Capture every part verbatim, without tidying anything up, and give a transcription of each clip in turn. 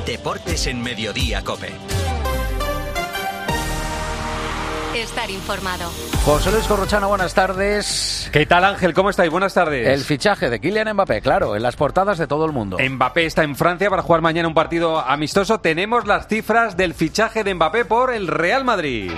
Deportes en Mediodía COPE. Estar informado. José Luis Corrochano, buenas tardes. ¿Qué tal, Ángel? ¿Cómo estáis? Buenas tardes. El fichaje de Kylian Mbappé, claro, en las portadas de todo el mundo. Mbappé está en Francia para jugar mañana un partido amistoso. Tenemos las cifras del fichaje de Mbappé por el Real Madrid.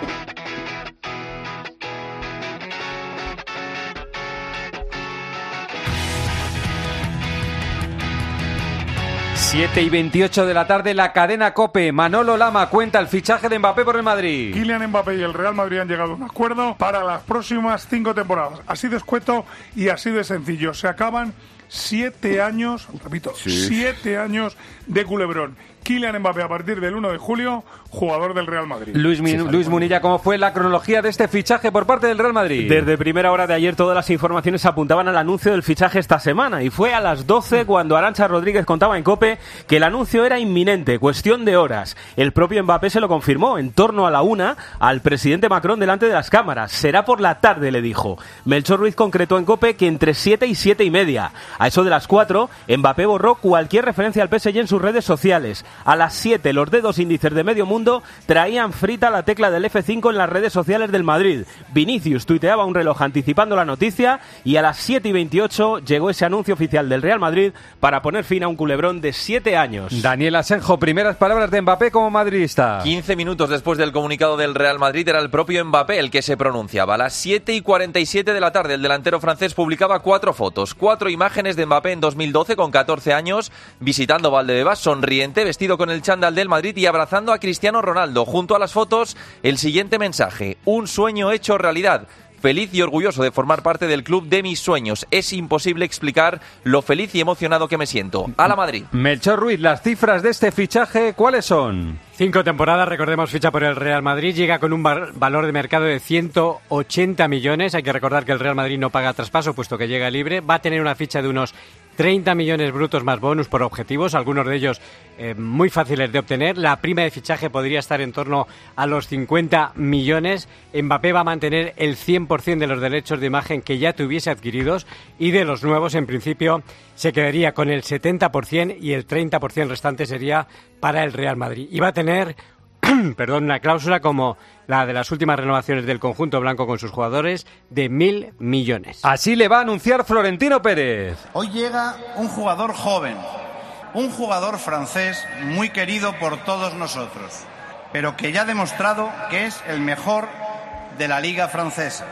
siete y veintiocho de la tarde, la cadena COPE. Manolo Lama cuenta el fichaje de Mbappé por el Madrid. Kylian Mbappé y el Real Madrid han llegado a un acuerdo para las próximas cinco temporadas. Así de escueto y así de sencillo. Se acaban siete años, repito, sí. siete años de culebrón. Kylian Mbappé a partir del uno de julio, jugador del Real Madrid. Luis, Min- sí, Luis Munilla, ¿cómo fue la cronología de este fichaje por parte del Real Madrid? Desde primera hora de ayer todas las informaciones apuntaban al anuncio del fichaje esta semana y fue a las doce cuando Arantxa Rodríguez contaba en COPE que el anuncio era inminente, cuestión de horas. El propio Mbappé se lo confirmó en torno a la una al presidente Macron delante de las cámaras. Será por la tarde, le dijo. Melchor Ruiz concretó en COPE que entre siete y siete y media. A eso de las cuatro, Mbappé borró cualquier referencia al P S G en sus redes sociales. A las siete, los dedos índices de medio mundo traían frita la tecla del F cinco en las redes sociales del Madrid. Vinicius tuiteaba un reloj anticipando la noticia y a las siete y veintiocho llegó ese anuncio oficial del Real Madrid para poner fin a un culebrón de siete años. Daniel Asenjo, primeras palabras de Mbappé como madridista. quince minutos después del comunicado del Real Madrid era el propio Mbappé el que se pronunciaba. A las siete y cuarenta y siete de la tarde el delantero francés publicaba cuatro fotos, cuatro imágenes de Mbappé en dos mil doce con catorce años, visitando Valdebebas, sonriente, vestido con el chándal del Madrid y abrazando a Cristiano Ronaldo. Junto a las fotos, el siguiente mensaje: un sueño hecho realidad. Feliz y orgulloso de formar parte del club de mis sueños. Es imposible explicar lo feliz y emocionado que me siento. ¡A la Madrid! Melchor Ruiz, las cifras de este fichaje, ¿cuáles son? Cinco temporadas, recordemos, ficha por el Real Madrid, llega con un val- valor de mercado de ciento ochenta millones. Hay que recordar que el Real Madrid no paga traspaso, puesto que llega libre. Va a tener una ficha de unos treinta millones brutos más bonus por objetivos, algunos de ellos eh, muy fáciles de obtener. La prima de fichaje podría estar en torno a los cincuenta millones. Mbappé va a mantener el cien por ciento de los derechos de imagen que ya tuviese adquiridos y de los nuevos, en principio, se quedaría con el setenta por ciento y el treinta por ciento restante sería para el Real Madrid. Y va a tener perdón, una cláusula como la de las últimas renovaciones del conjunto blanco con sus jugadores de mil millones. Así le va a anunciar Florentino Pérez. Hoy llega un jugador joven, un jugador francés muy querido por todos nosotros, pero que ya ha demostrado que es el mejor de la liga francesa.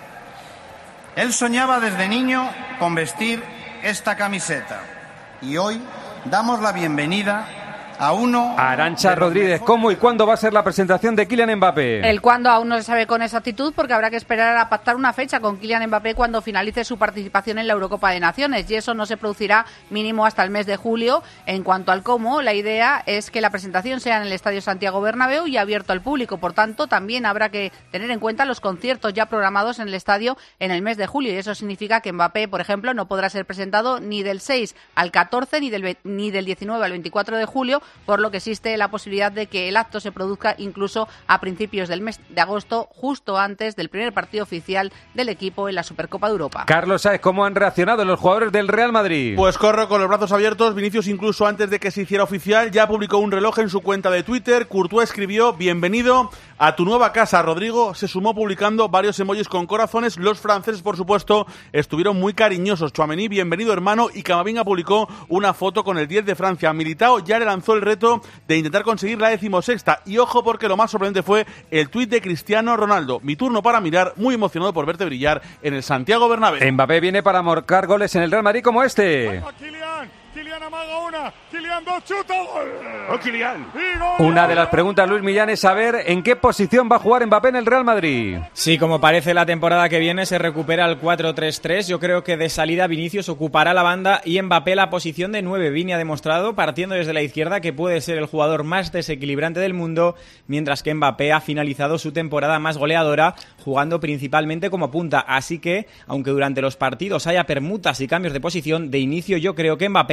Él soñaba desde niño con vestir esta camiseta y hoy damos la bienvenida a uno. Arantxa Rodríguez, ¿cómo y cuándo va a ser la presentación de Kylian Mbappé? El cuándo aún no se sabe con exactitud porque habrá que esperar a pactar una fecha con Kylian Mbappé cuando finalice su participación en la Eurocopa de Naciones y eso no se producirá mínimo hasta el mes de julio. En cuanto al cómo, la idea es que la presentación sea en el Estadio Santiago Bernabéu y abierto al público. Por tanto, también habrá que tener en cuenta los conciertos ya programados en el estadio en el mes de julio y eso significa que Mbappé, por ejemplo, no podrá ser presentado ni del seis al catorce ni del, ni del diecinueve al veinticuatro de julio, por lo que existe la posibilidad de que el acto se produzca incluso a principios del mes de agosto, justo antes del primer partido oficial del equipo en la Supercopa de Europa. Carlos Sáez, ¿cómo han reaccionado los jugadores del Real Madrid? Pues corro con los brazos abiertos. Vinicius, incluso antes de que se hiciera oficial, ya publicó un reloj en su cuenta de Twitter. Courtois escribió: bienvenido a tu nueva casa. Rodrigo se sumó publicando varios emojis con corazones. Los franceses, por supuesto, estuvieron muy cariñosos. Tchouaméni, bienvenido hermano, y Camavinga publicó una foto con el diez de Francia. Militao ya le lanzó el reto de intentar conseguir la decimosexta. Y ojo, porque lo más sorprendente fue el tuit de Cristiano Ronaldo: mi turno para mirar, muy emocionado por verte brillar en el Santiago Bernabéu. Mbappé viene para marcar goles en el Real Madrid como este. Kylian amaga una, Kylian dos, chuta, gol. ¡Oh, Kylian! Una de las preguntas, Luis Millán, es saber en qué posición va a jugar Mbappé en el Real Madrid. Sí, como parece la temporada que viene se recupera el cuatro tres tres. Yo creo que de salida Vinicius ocupará la banda y Mbappé la posición de nueve. Vini ha demostrado, partiendo desde la izquierda, que puede ser el jugador más desequilibrante del mundo, mientras que Mbappé ha finalizado su temporada más goleadora jugando principalmente como punta. Así que, aunque durante los partidos haya permutas y cambios de posición, de inicio yo creo que Mbappé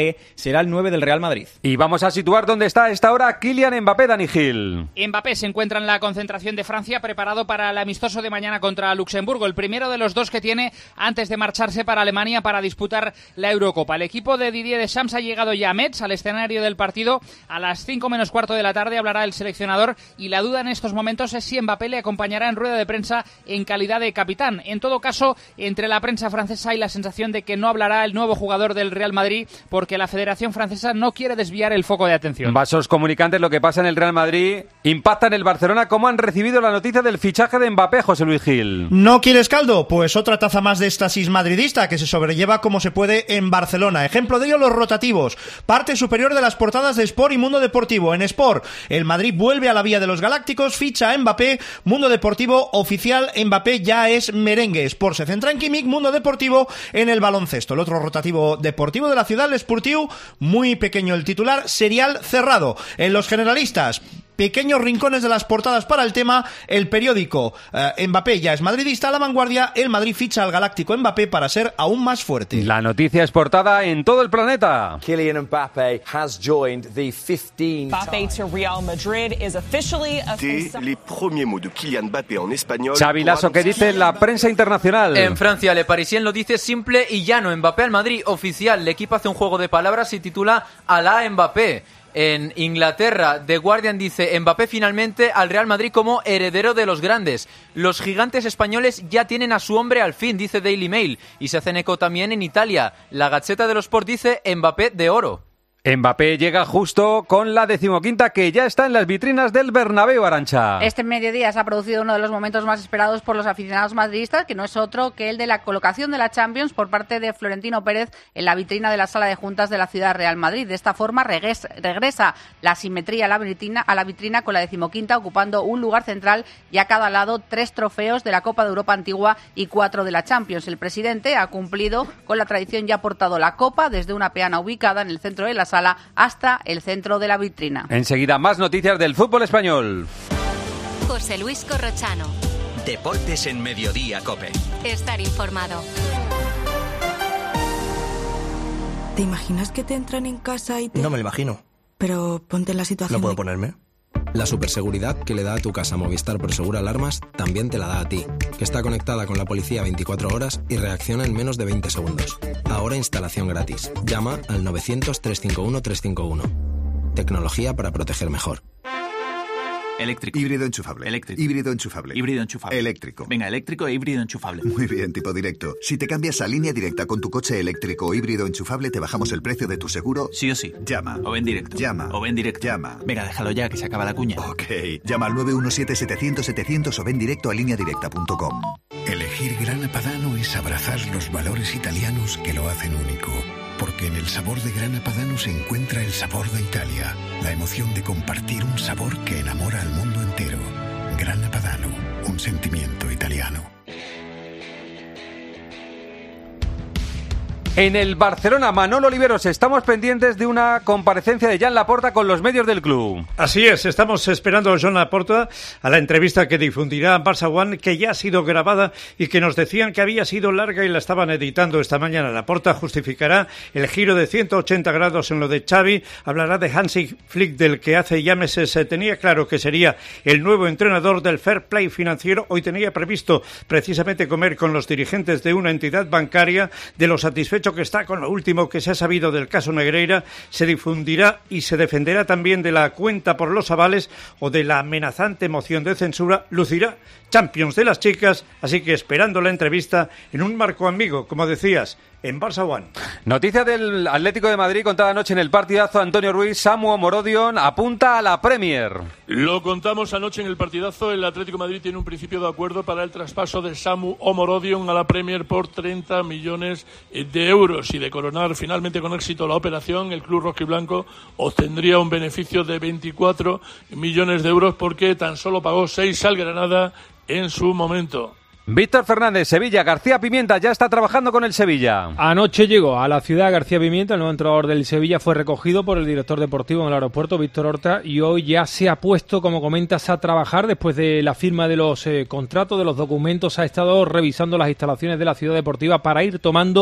será el nueve del Real Madrid. Y vamos a situar dónde está a esta hora Kylian Mbappé, Dani Gil. Mbappé se encuentra en la concentración de Francia, preparado para el amistoso de mañana contra Luxemburgo, el primero de los dos que tiene antes de marcharse para Alemania para disputar la Eurocopa. El equipo de Didier Deschamps ha llegado ya a Metz, al escenario del partido. A las cinco menos cuarto de la tarde hablará el seleccionador y la duda en estos momentos es si Mbappé le acompañará en rueda de prensa en calidad de capitán. En todo caso, entre la prensa francesa hay la sensación de que no hablará el nuevo jugador del Real Madrid porque la Federación Francesa no quiere desviar el foco de atención. Vasos comunicantes, lo que pasa en el Real Madrid impacta en el Barcelona. ¿Cómo han recibido la noticia del fichaje de Mbappé, José Luis Gil? ¿No quieres caldo? Pues otra taza más de éxtasis madridista que se sobrelleva como se puede en Barcelona. Ejemplo de ello, los rotativos. Parte superior de las portadas de Sport y Mundo Deportivo. En Sport, el Madrid vuelve a la vía de los galácticos, ficha a Mbappé. Mundo Deportivo oficial, Mbappé ya es merengue. Sport se centra en Kimmich, Mundo Deportivo en el baloncesto. El otro rotativo deportivo de la ciudad, l'Esportiu, muy pequeño el titular, serial cerrado. En los generalistas, pequeños rincones de las portadas para el tema. El periódico eh, Mbappé ya es madridista. La Vanguardia, el Madrid ficha al galáctico Mbappé para ser aún más fuerte. La noticia es portada en todo el planeta. Kylian Mbappé has joined the fifteen Mbappé to Real Madrid is officially a... Les premiers mots de Kylian Mbappé en español. Xavi Lasso, ¿qué dice la prensa internacional? En Francia, Le Parisien lo dice simple y llano. Mbappé al Madrid, oficial. El equipo hace un juego de palabras y titula Alá Mbappé. En Inglaterra, The Guardian dice Mbappé finalmente al Real Madrid como heredero de los grandes. Los gigantes españoles ya tienen a su hombre al fin, dice Daily Mail. Y se hacen eco también en Italia. La Gazzetta dello Sport dice Mbappé de oro. Mbappé llega justo con la decimoquinta que ya está en las vitrinas del Bernabéu, Arantxa. Este mediodía se ha producido uno de los momentos más esperados por los aficionados madridistas, que no es otro que el de la colocación de la Champions por parte de Florentino Pérez en la vitrina de la Sala de Juntas de la Ciudad Real Madrid. De esta forma regresa, regresa la simetría a la vitrina, a la vitrina con la decimoquinta ocupando un lugar central y a cada lado tres trofeos de la Copa de Europa antigua y cuatro de la Champions. El presidente ha cumplido con la tradición y ha portado la Copa desde una peana ubicada en el centro de la sala hasta el centro de la vitrina. Enseguida más noticias del fútbol español. José Luis Corrochano. Deportes en Mediodía COPE. Estar informado. ¿Te imaginas que te entran en casa y te...? No me lo imagino. Pero ponte en la situación. ¿No puedo de... ponerme? La superseguridad que le da a tu casa Movistar Prosegur Alarmas también te la da a ti, que está conectada con la policía veinticuatro horas y reacciona en menos de veinte segundos. Ahora instalación gratis. Llama al novecientos, trescientos cincuenta y uno, trescientos cincuenta y uno. Tecnología para proteger mejor. Eléctrico. Híbrido enchufable. Eléctrico. Híbrido enchufable. Híbrido enchufable. Eléctrico. Venga, eléctrico e híbrido enchufable. Muy bien, tipo directo. Si te cambias a línea directa con tu coche eléctrico o híbrido enchufable, te bajamos el precio de tu seguro. Sí o sí. Llama. O ven directo. Llama. O ven directo. Llama. Venga, déjalo ya, que se acaba la cuña. Ok. Llama al nueve uno siete, setecientos, setecientos o ven directo a línea directa punto com. Elegir Grana Padano es abrazar los valores italianos que lo hacen único. Porque en el sabor de Grana Padano se encuentra el sabor de Italia, la emoción de compartir un sabor que enamora al mundo entero. Grana Padano, un sentimiento italiano. En el Barcelona, Manolo Oliveros, estamos pendientes de una comparecencia de Joan Laporta con los medios del club. Así es, estamos esperando a Joan Laporta a la entrevista que difundirá Barça One, que ya ha sido grabada y que nos decían que había sido larga y la estaban editando esta mañana. Laporta justificará el giro de ciento ochenta grados en lo de Xavi, hablará de Hansi Flick, del que hace ya meses se tenía claro que sería el nuevo entrenador del fair play financiero. Hoy tenía previsto precisamente comer con los dirigentes de una entidad bancaria, de los satisfechos que está con lo último que se ha sabido del caso Negreira. Se difundirá y se defenderá también de la cuenta por los avales o de la amenazante moción de censura. Lucirá Champions de las chicas, así que esperando la entrevista en un marco amigo, como decías, en Barça One. Noticia del Atlético de Madrid contada anoche en el partidazo. Antonio Ruiz, Samu Omorodion apunta a la Premier. Lo contamos anoche en el partidazo. El Atlético de Madrid tiene un principio de acuerdo para el traspaso de Samu Omorodion a la Premier por treinta millones de euros. Y de coronar finalmente con éxito la operación, el club rojiblanco obtendría un beneficio de veinticuatro millones de euros porque tan solo pagó seis al Granada en su momento. Víctor Fernández, Sevilla. García Pimienta ya está trabajando con el Sevilla. Anoche llegó a la ciudad García Pimienta, el nuevo entrenador del Sevilla, fue recogido por el director deportivo en el aeropuerto, Víctor Horta, y hoy ya se ha puesto, como comentas, a trabajar después de la firma de los eh, contratos, de los documentos. Ha estado revisando las instalaciones de la ciudad deportiva para ir tomando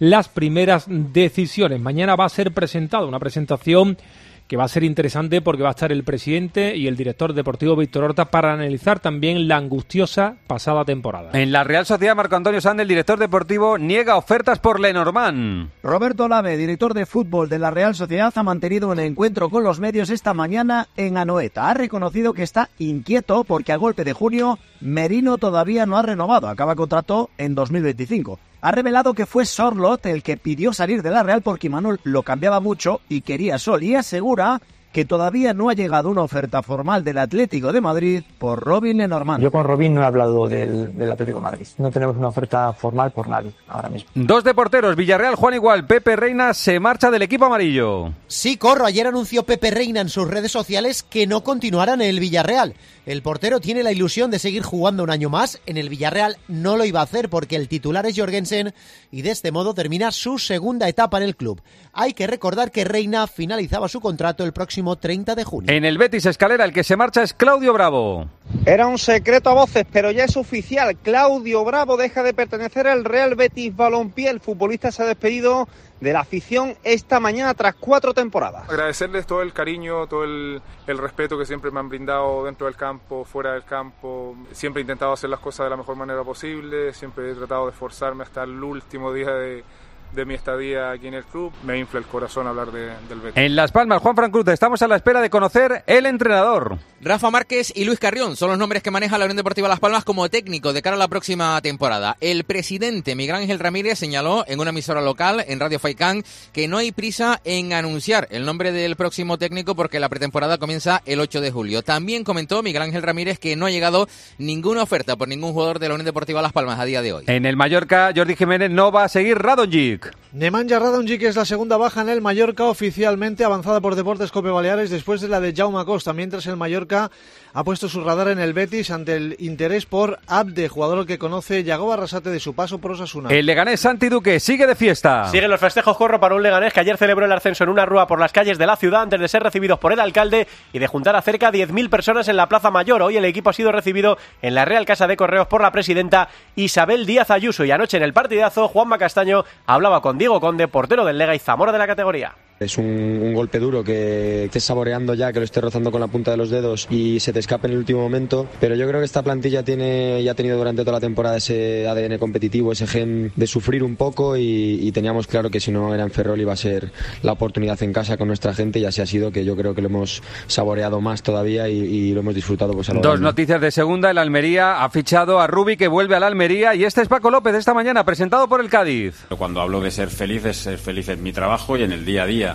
las primeras decisiones. Mañana va a ser presentado una presentación que va a ser interesante porque va a estar el presidente y el director deportivo Víctor Horta para analizar también la angustiosa pasada temporada. En la Real Sociedad, Marco Antonio Sande, el director deportivo, niega ofertas por Lenormand. Roberto Lave, director de fútbol de la Real Sociedad, ha mantenido un encuentro con los medios esta mañana en Anoeta. Ha reconocido que está inquieto porque a golpe de junio Merino todavía no ha renovado, acaba contrato en dos mil veinticinco. Ha revelado que fue Sorlot el que pidió salir de la Real porque Imanol lo cambiaba mucho y quería Sol, y asegura que todavía no ha llegado una oferta formal del Atlético de Madrid por Robin Lenormand. Yo con Robin no he hablado del, del Atlético de Madrid. No tenemos una oferta formal por nadie ahora mismo. Dos de porteros, Villarreal, Juan Igual, Pepe Reina se marcha del equipo amarillo. Sí, Corro, ayer anunció Pepe Reina en sus redes sociales que no continuará en el Villarreal. El portero tiene la ilusión de seguir jugando un año más. En el Villarreal no lo iba a hacer porque el titular es Jorgensen y de este modo termina su segunda etapa en el club. Hay que recordar que Reina finalizaba su contrato el próximo treinta de junio. En el Betis Escalera, el que se marcha es Claudio Bravo. Era un secreto a voces, pero ya es oficial. Claudio Bravo deja de pertenecer al Real Betis Balompié. El futbolista se ha despedido de la afición esta mañana tras cuatro temporadas. Agradecerles todo el cariño, todo el, el respeto que siempre me han brindado dentro del campo, fuera del campo. Siempre he intentado hacer las cosas de la mejor manera posible, siempre he tratado de esforzarme hasta el último día de... de mi estadía aquí en el club. Me infla el corazón hablar de, del Betis. En Las Palmas, Juan Fran Cruz, estamos a la espera de conocer el entrenador. Rafa Márquez y Luis Carrión son los nombres que maneja la Unión Deportiva Las Palmas como técnico de cara a la próxima temporada. El presidente Miguel Ángel Ramírez señaló en una emisora local, en Radio Faicán, que no hay prisa en anunciar el nombre del próximo técnico porque la pretemporada comienza el ocho de julio. También comentó Miguel Ángel Ramírez que no ha llegado ninguna oferta por ningún jugador de la Unión Deportiva Las Palmas a día de hoy. En el Mallorca, Jordi Jiménez no va a seguir Radonjic. Nemanja Radonjic es la segunda baja en el Mallorca oficialmente avanzada por Deportes Cope Baleares después de la de Jaume Costa, mientras el Mallorca ha puesto su radar en el Betis ante el interés por Abde, jugador que conoce Yagoba Arrasate de su paso por Osasuna. El Leganés Santi Duque sigue de fiesta. Siguen los festejos, Corro, para un Leganés que ayer celebró el ascenso en una rúa por las calles de la ciudad antes de ser recibidos por el alcalde y de juntar a cerca de diez mil personas en la Plaza Mayor. Hoy el equipo ha sido recibido en la Real Casa de Correos por la presidenta Isabel Díaz Ayuso, y anoche en el partidazo Juanma Castaño hablaba con Diego Conde, portero del Lega y Zamora de la categoría. Es un, un golpe duro que estés saboreando ya, que lo estés rozando con la punta de los dedos y se te escape en el último momento, pero yo creo que esta plantilla tiene y ha tenido durante toda la temporada ese A D N competitivo, ese gen de sufrir un poco, y, y teníamos claro que si no era en Ferrol iba a ser la oportunidad en casa con nuestra gente, y así ha sido, que yo creo que lo hemos saboreado más todavía y, y lo hemos disfrutado. Pues a lo Dos grande. Noticias de segunda. El Almería ha fichado a Rubi, que vuelve al Almería, y este es Paco López esta mañana, presentado por el Cádiz. Cuando hablo de ser feliz, es ser feliz en mi trabajo y en el día a día.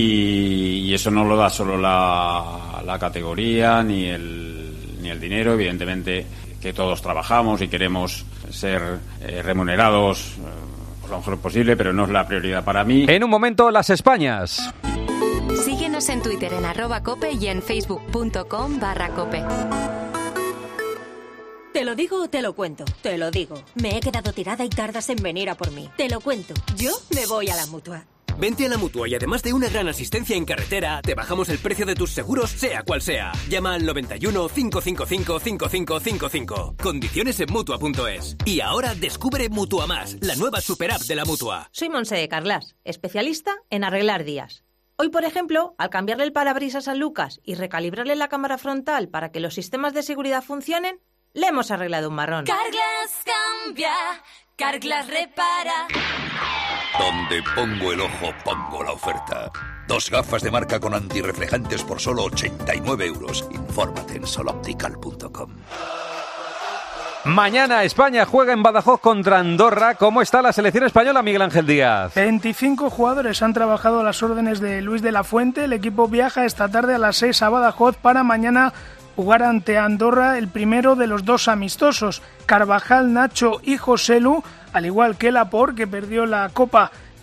Y, y eso no lo da solo la, la categoría ni el, ni el dinero. Evidentemente que todos trabajamos y queremos ser eh, remunerados eh, por lo mejor posible, pero no es la prioridad para mí. En un momento, las Españas. Síguenos en Twitter en arroba cope y en facebook.com barra cope. Te lo digo o te lo cuento. Te lo digo. Me he quedado tirada y tardas en venir a por mí. Te lo cuento. Yo me voy a la Mutua. Vente a la Mutua y además de una gran asistencia en carretera, te bajamos el precio de tus seguros, sea cual sea. Llama al noventa y uno, cinco cinco cinco, cinco cinco cinco cinco. Condiciones en Mutua punto es. Y ahora descubre Mutua Más, la nueva super app de la Mutua. Soy Monse de Carlas, especialista en arreglar días. Hoy, por ejemplo, al cambiarle el parabrisas a Lucas y recalibrarle la cámara frontal para que los sistemas de seguridad funcionen, le hemos arreglado un marrón. Carglass cambia, Carglass repara. Donde pongo el ojo, pongo la oferta. Dos gafas de marca con antirreflejantes por solo ochenta y nueve euros. Infórmate en soloptical punto com. Mañana España juega en Badajoz contra Andorra. ¿Cómo está la selección española, Miguel Ángel Díaz? veinticinco jugadores han trabajado a las órdenes de Luis de la Fuente. El equipo viaja esta tarde a las seis a Badajoz para mañana jugar ante Andorra el primero de los dos amistosos. Carvajal, Nacho y Joselu, al igual que Laporte, que perdió la Copa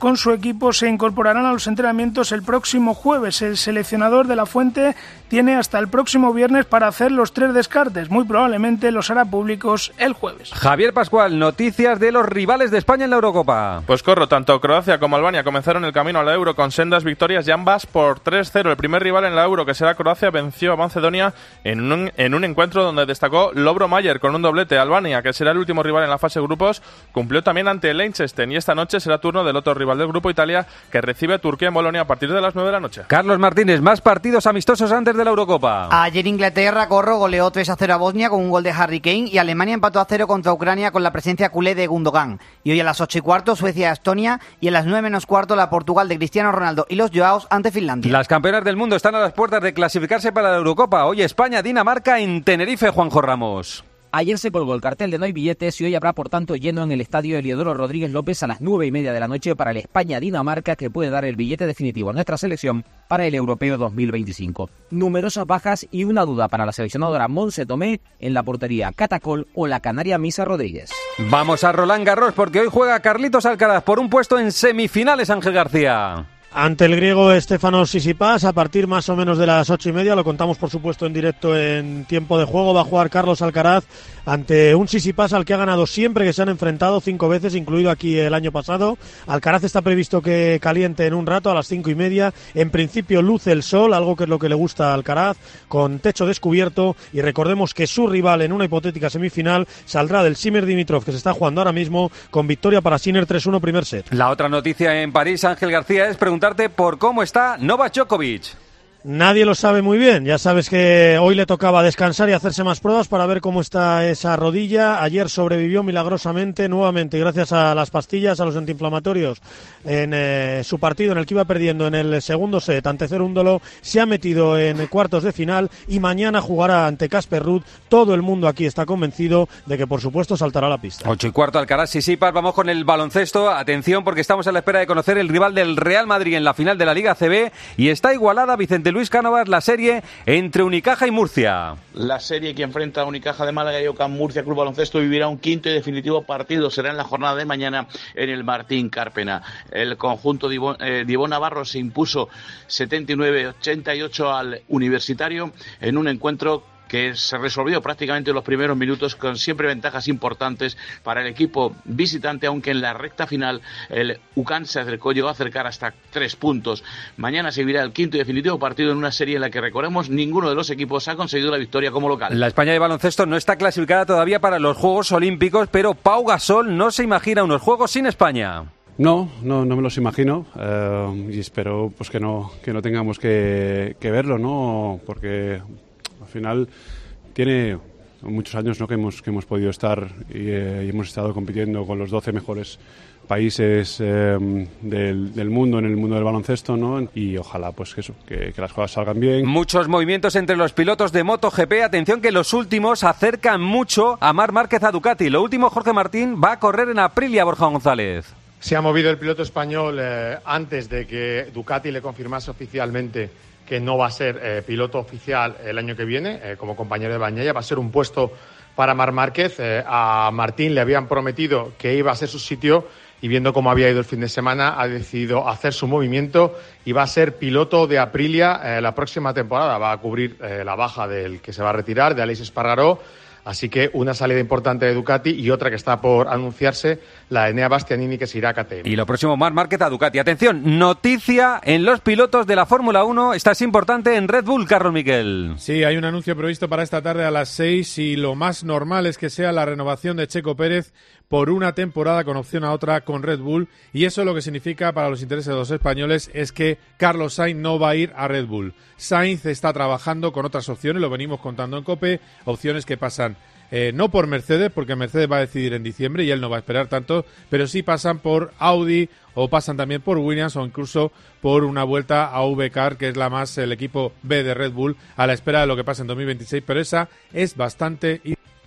con su equipo se incorporarán a los entrenamientos el próximo jueves. El seleccionador de la Fuente tiene hasta el próximo viernes para hacer los tres descartes. Muy probablemente los hará públicos el jueves. Javier Pascual, noticias de los rivales de España en la Eurocopa. Pues corro, tanto Croacia como Albania comenzaron el camino a la Euro con sendas victorias y ambas por tres cero. El primer rival en la Euro, que será Croacia, venció a Macedonia en un, en un encuentro donde destacó Lovro Mayer con un doblete. Albania, que será el último rival en la fase de grupos, cumplió también ante el Liechtenstein, y esta noche será turno del otro rival del grupo, Italia, que recibe a Turquía en Bolonia a partir de las nueve de la noche. Carlos Martínez, más partidos amistosos antes de la Eurocopa. Ayer Inglaterra, corro, goleó tres a cero a Bosnia con un gol de Harry Kane, y Alemania empató a cero contra Ucrania con la presencia culé de Gundogan. Y hoy a las ocho y cuarto Suecia-Estonia, y a las nueve menos cuarto la Portugal de Cristiano Ronaldo y los Joaos ante Finlandia. Las campeonas del mundo están a las puertas de clasificarse para la Eurocopa. Hoy España-Dinamarca en Tenerife, Juanjo Ramos. Ayer se colgó el cartel de no hay billetes y hoy habrá por tanto lleno en el estadio Eliodoro Rodríguez López a las nueve y media de la noche para el España-Dinamarca, que puede dar el billete definitivo a nuestra selección para el Europeo dos mil veinticinco. Numerosas bajas y una duda para la seleccionadora Montse Tomé en la portería Catacol o la canaria Misa Rodríguez. Vamos a Roland Garros porque hoy juega Carlitos Alcaraz por un puesto en semifinales, Ángel García. Ante el griego Stefanos Tsitsipas, a partir más o menos de las ocho y media, lo contamos por supuesto en directo en tiempo de juego, va a jugar Carlos Alcaraz ante un Tsitsipas al que ha ganado siempre que se han enfrentado, cinco veces, incluido aquí el año pasado. Alcaraz está previsto que caliente en un rato, a las cinco y media. En principio luce el sol, algo que es lo que le gusta a Alcaraz, con techo descubierto, y recordemos que su rival en una hipotética semifinal saldrá del Sinner Dimitrov, que se está jugando ahora mismo, con victoria para Sinner tres uno primer set. La otra noticia en París, Ángel García, es preguntar por cómo está Novak Djokovic. Nadie lo sabe muy bien, ya sabes que hoy le tocaba descansar y hacerse más pruebas para ver cómo está esa rodilla. Ayer sobrevivió milagrosamente nuevamente gracias a las pastillas, a los antiinflamatorios en eh, su partido en el que iba perdiendo en el segundo set ante Cerúndolo. Se ha metido en cuartos de final y mañana jugará ante Casper Ruud. Todo el mundo aquí está convencido de que por supuesto saltará a la pista. Ocho y cuarto, Alcaraz, Tsitsipas. Vamos con el baloncesto. Atención porque estamos a la espera de conocer el rival del Real Madrid en la final de la Liga A C B y está igualada, Vicente Luis Cánovas, la serie entre Unicaja y Murcia. La serie que enfrenta a Unicaja de Málaga y Ocam Murcia Club Baloncesto vivirá un quinto y definitivo partido. Será en la jornada de mañana en el Martín Cárpena. El conjunto de Ivón, eh, de Ivón Navarro se impuso setenta y nueve a ochenta y ocho al Universitario en un encuentro que se resolvió prácticamente en los primeros minutos, con siempre ventajas importantes para el equipo visitante, aunque en la recta final el U C A M se acercó, llegó a acercar hasta tres puntos. Mañana se vivirá el quinto y definitivo partido en una serie en la que, recordemos, ninguno de los equipos ha conseguido la victoria como local. La España de baloncesto no está clasificada todavía para los Juegos Olímpicos, pero Pau Gasol no se imagina unos Juegos sin España. No, no, no me los imagino eh, y espero pues que no, que no tengamos que, que verlo, ¿no? Porque al final tiene muchos años, ¿no?, que hemos que hemos podido estar y, eh, y hemos estado compitiendo con los doce mejores países eh, del, del mundo, en el mundo del baloncesto, ¿no? Y ojalá pues que eso, que, que las cosas salgan bien. Muchos movimientos entre los pilotos de MotoGP. Atención que los últimos acercan mucho a Marc Márquez a Ducati. Lo último, Jorge Martín va a correr en Aprilia, Borja González. Se ha movido el piloto español eh, antes de que Ducati le confirmase oficialmente que no va a ser eh, piloto oficial el año que viene, eh, como compañero de Bagnaia. Va a ser un puesto para Marc Márquez. Eh, a Martín le habían prometido que iba a ser su sitio y viendo cómo había ido el fin de semana ha decidido hacer su movimiento y va a ser piloto de Aprilia eh, la próxima temporada. Va a cubrir eh, la baja del que se va a retirar, de Aleix Espargaró. Así que una salida importante de Ducati y otra que está por anunciarse, la de Enea Bastianini, que se irá a K T M. Y lo próximo, Marc Márquez a Ducati. Atención, noticia en los pilotos de la Fórmula uno. Esta es importante en Red Bull, Carlos Miquel. Sí, hay un anuncio previsto para esta tarde a las seis y lo más normal es que sea la renovación de Checo Pérez por una temporada con opción a otra con Red Bull, y eso lo que significa para los intereses de los españoles es que Carlos Sainz no va a ir a Red Bull. Sainz está trabajando con otras opciones, lo venimos contando en COPE, opciones que pasan eh, no por Mercedes, porque Mercedes va a decidir en diciembre y él no va a esperar tanto, pero sí pasan por Audi o pasan también por Williams o incluso por una vuelta a V-Car, que es la más el equipo B de Red Bull, a la espera de lo que pasa en dos mil veintiséis, pero esa es bastante...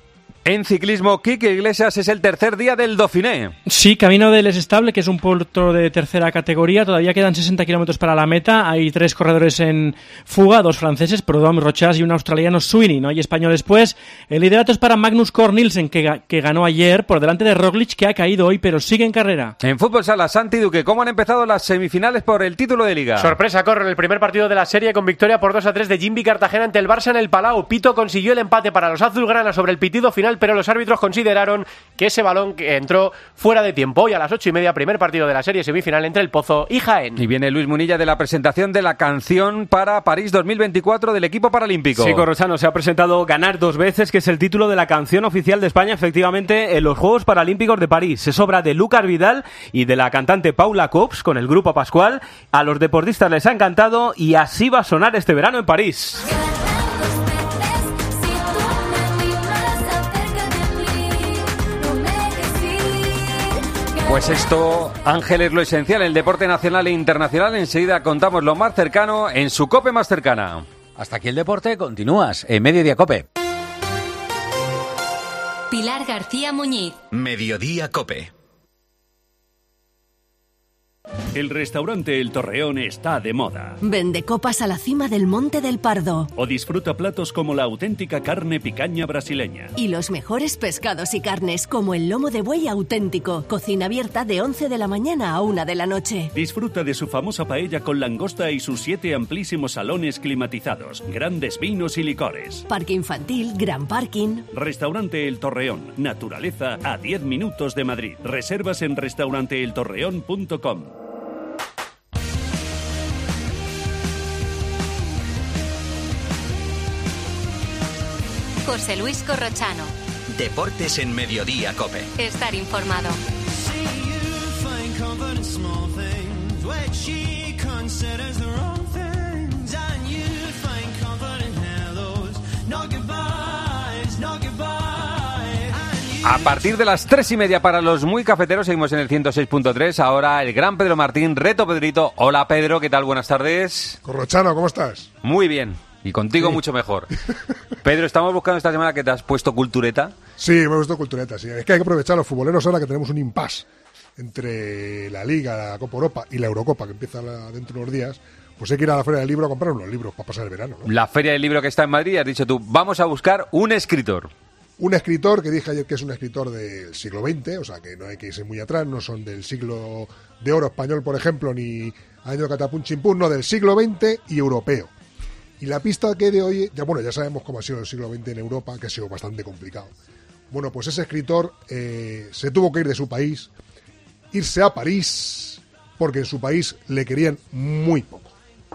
En ciclismo, Quique Iglesias es el tercer día del Dauphiné. Sí, camino del Les Estable, que es un puerto de tercera categoría. Todavía quedan sesenta kilómetros para la meta. Hay tres corredores en fuga, dos franceses, Prudhomme, Rochas y un australiano, Sweeney. No hay españoles, pues. El liderato es para Magnus Cort Nielsen, que, que ganó ayer por delante de Roglic, que ha caído hoy, pero sigue en carrera. En fútbol sala, Santi Duque, ¿cómo han empezado las semifinales por el título de Liga? Sorpresa, corre en el primer partido de la serie con victoria por dos a tres de Jimby Cartagena ante el Barça en el Palau. Pito consiguió el empate para los azulgranas sobre el pitido final, pero los árbitros consideraron que ese balón que entró fuera de tiempo. Hoy a las ocho y media, primer partido de la serie semifinal entre el Pozo y Jaén. Y viene Luis Munilla de la presentación de la canción para París dos mil veinticuatro del equipo paralímpico. Sí, Corrochano, se ha presentado Ganar dos veces, que es el título de la canción oficial de España, efectivamente, en los Juegos Paralímpicos de París. Es obra de Lucas Vidal y de la cantante Paula Cops con el grupo Pascual. A los deportistas les ha encantado y así va a sonar este verano en París. Pues esto, Ángel, es lo esencial en el deporte nacional e internacional. Enseguida contamos lo más cercano en su COPE más cercana. Hasta aquí el deporte, continúas en Mediodía COPE. Pilar García Muñiz. Mediodía COPE. El restaurante El Torreón está de moda. Vende copas a la cima del Monte del Pardo. O disfruta platos como la auténtica carne picaña brasileña. Y los mejores pescados y carnes como el lomo de buey auténtico. Cocina abierta de once de la mañana a una de la noche. Disfruta de su famosa paella con langosta y sus siete amplísimos salones climatizados. Grandes vinos y licores. Parque infantil, gran parking. Restaurante El Torreón. Naturaleza a diez minutos de Madrid. Reservas en restaurante el torreón punto com. José Luis Corrochano. Deportes en Mediodía COPE. Estar informado. A partir de las tres y media para los muy cafeteros, seguimos en el ciento seis punto tres. Ahora el gran Pedro Martín, Reto Pedrito. Hola Pedro, ¿qué tal? Buenas tardes. Corrochano, ¿cómo estás? Muy bien. Y contigo sí. Mucho mejor. Pedro, estamos buscando esta semana que te has puesto cultureta. Sí, me he puesto cultureta, sí. Es que hay que aprovechar a los futboleros ahora que tenemos un impasse entre la Liga, la Copa Europa y la Eurocopa, que empieza la, dentro de unos días. Pues hay que ir a la Feria del Libro a comprar unos libros para pasar el verano, ¿no? La Feria del Libro que está en Madrid, has dicho tú, vamos a buscar un escritor. Un escritor que dije ayer que es un escritor del siglo veinte, o sea que no hay que irse muy atrás, no son del siglo de oro español, por ejemplo, ni año catapum chimpún, no, del siglo veinte y europeo. Y la pista que de hoy, ya bueno, ya sabemos cómo ha sido el siglo veinte en Europa, que ha sido bastante complicado. Bueno, pues ese escritor eh, se tuvo que ir de su país, irse a París, porque en su país le querían muy poco.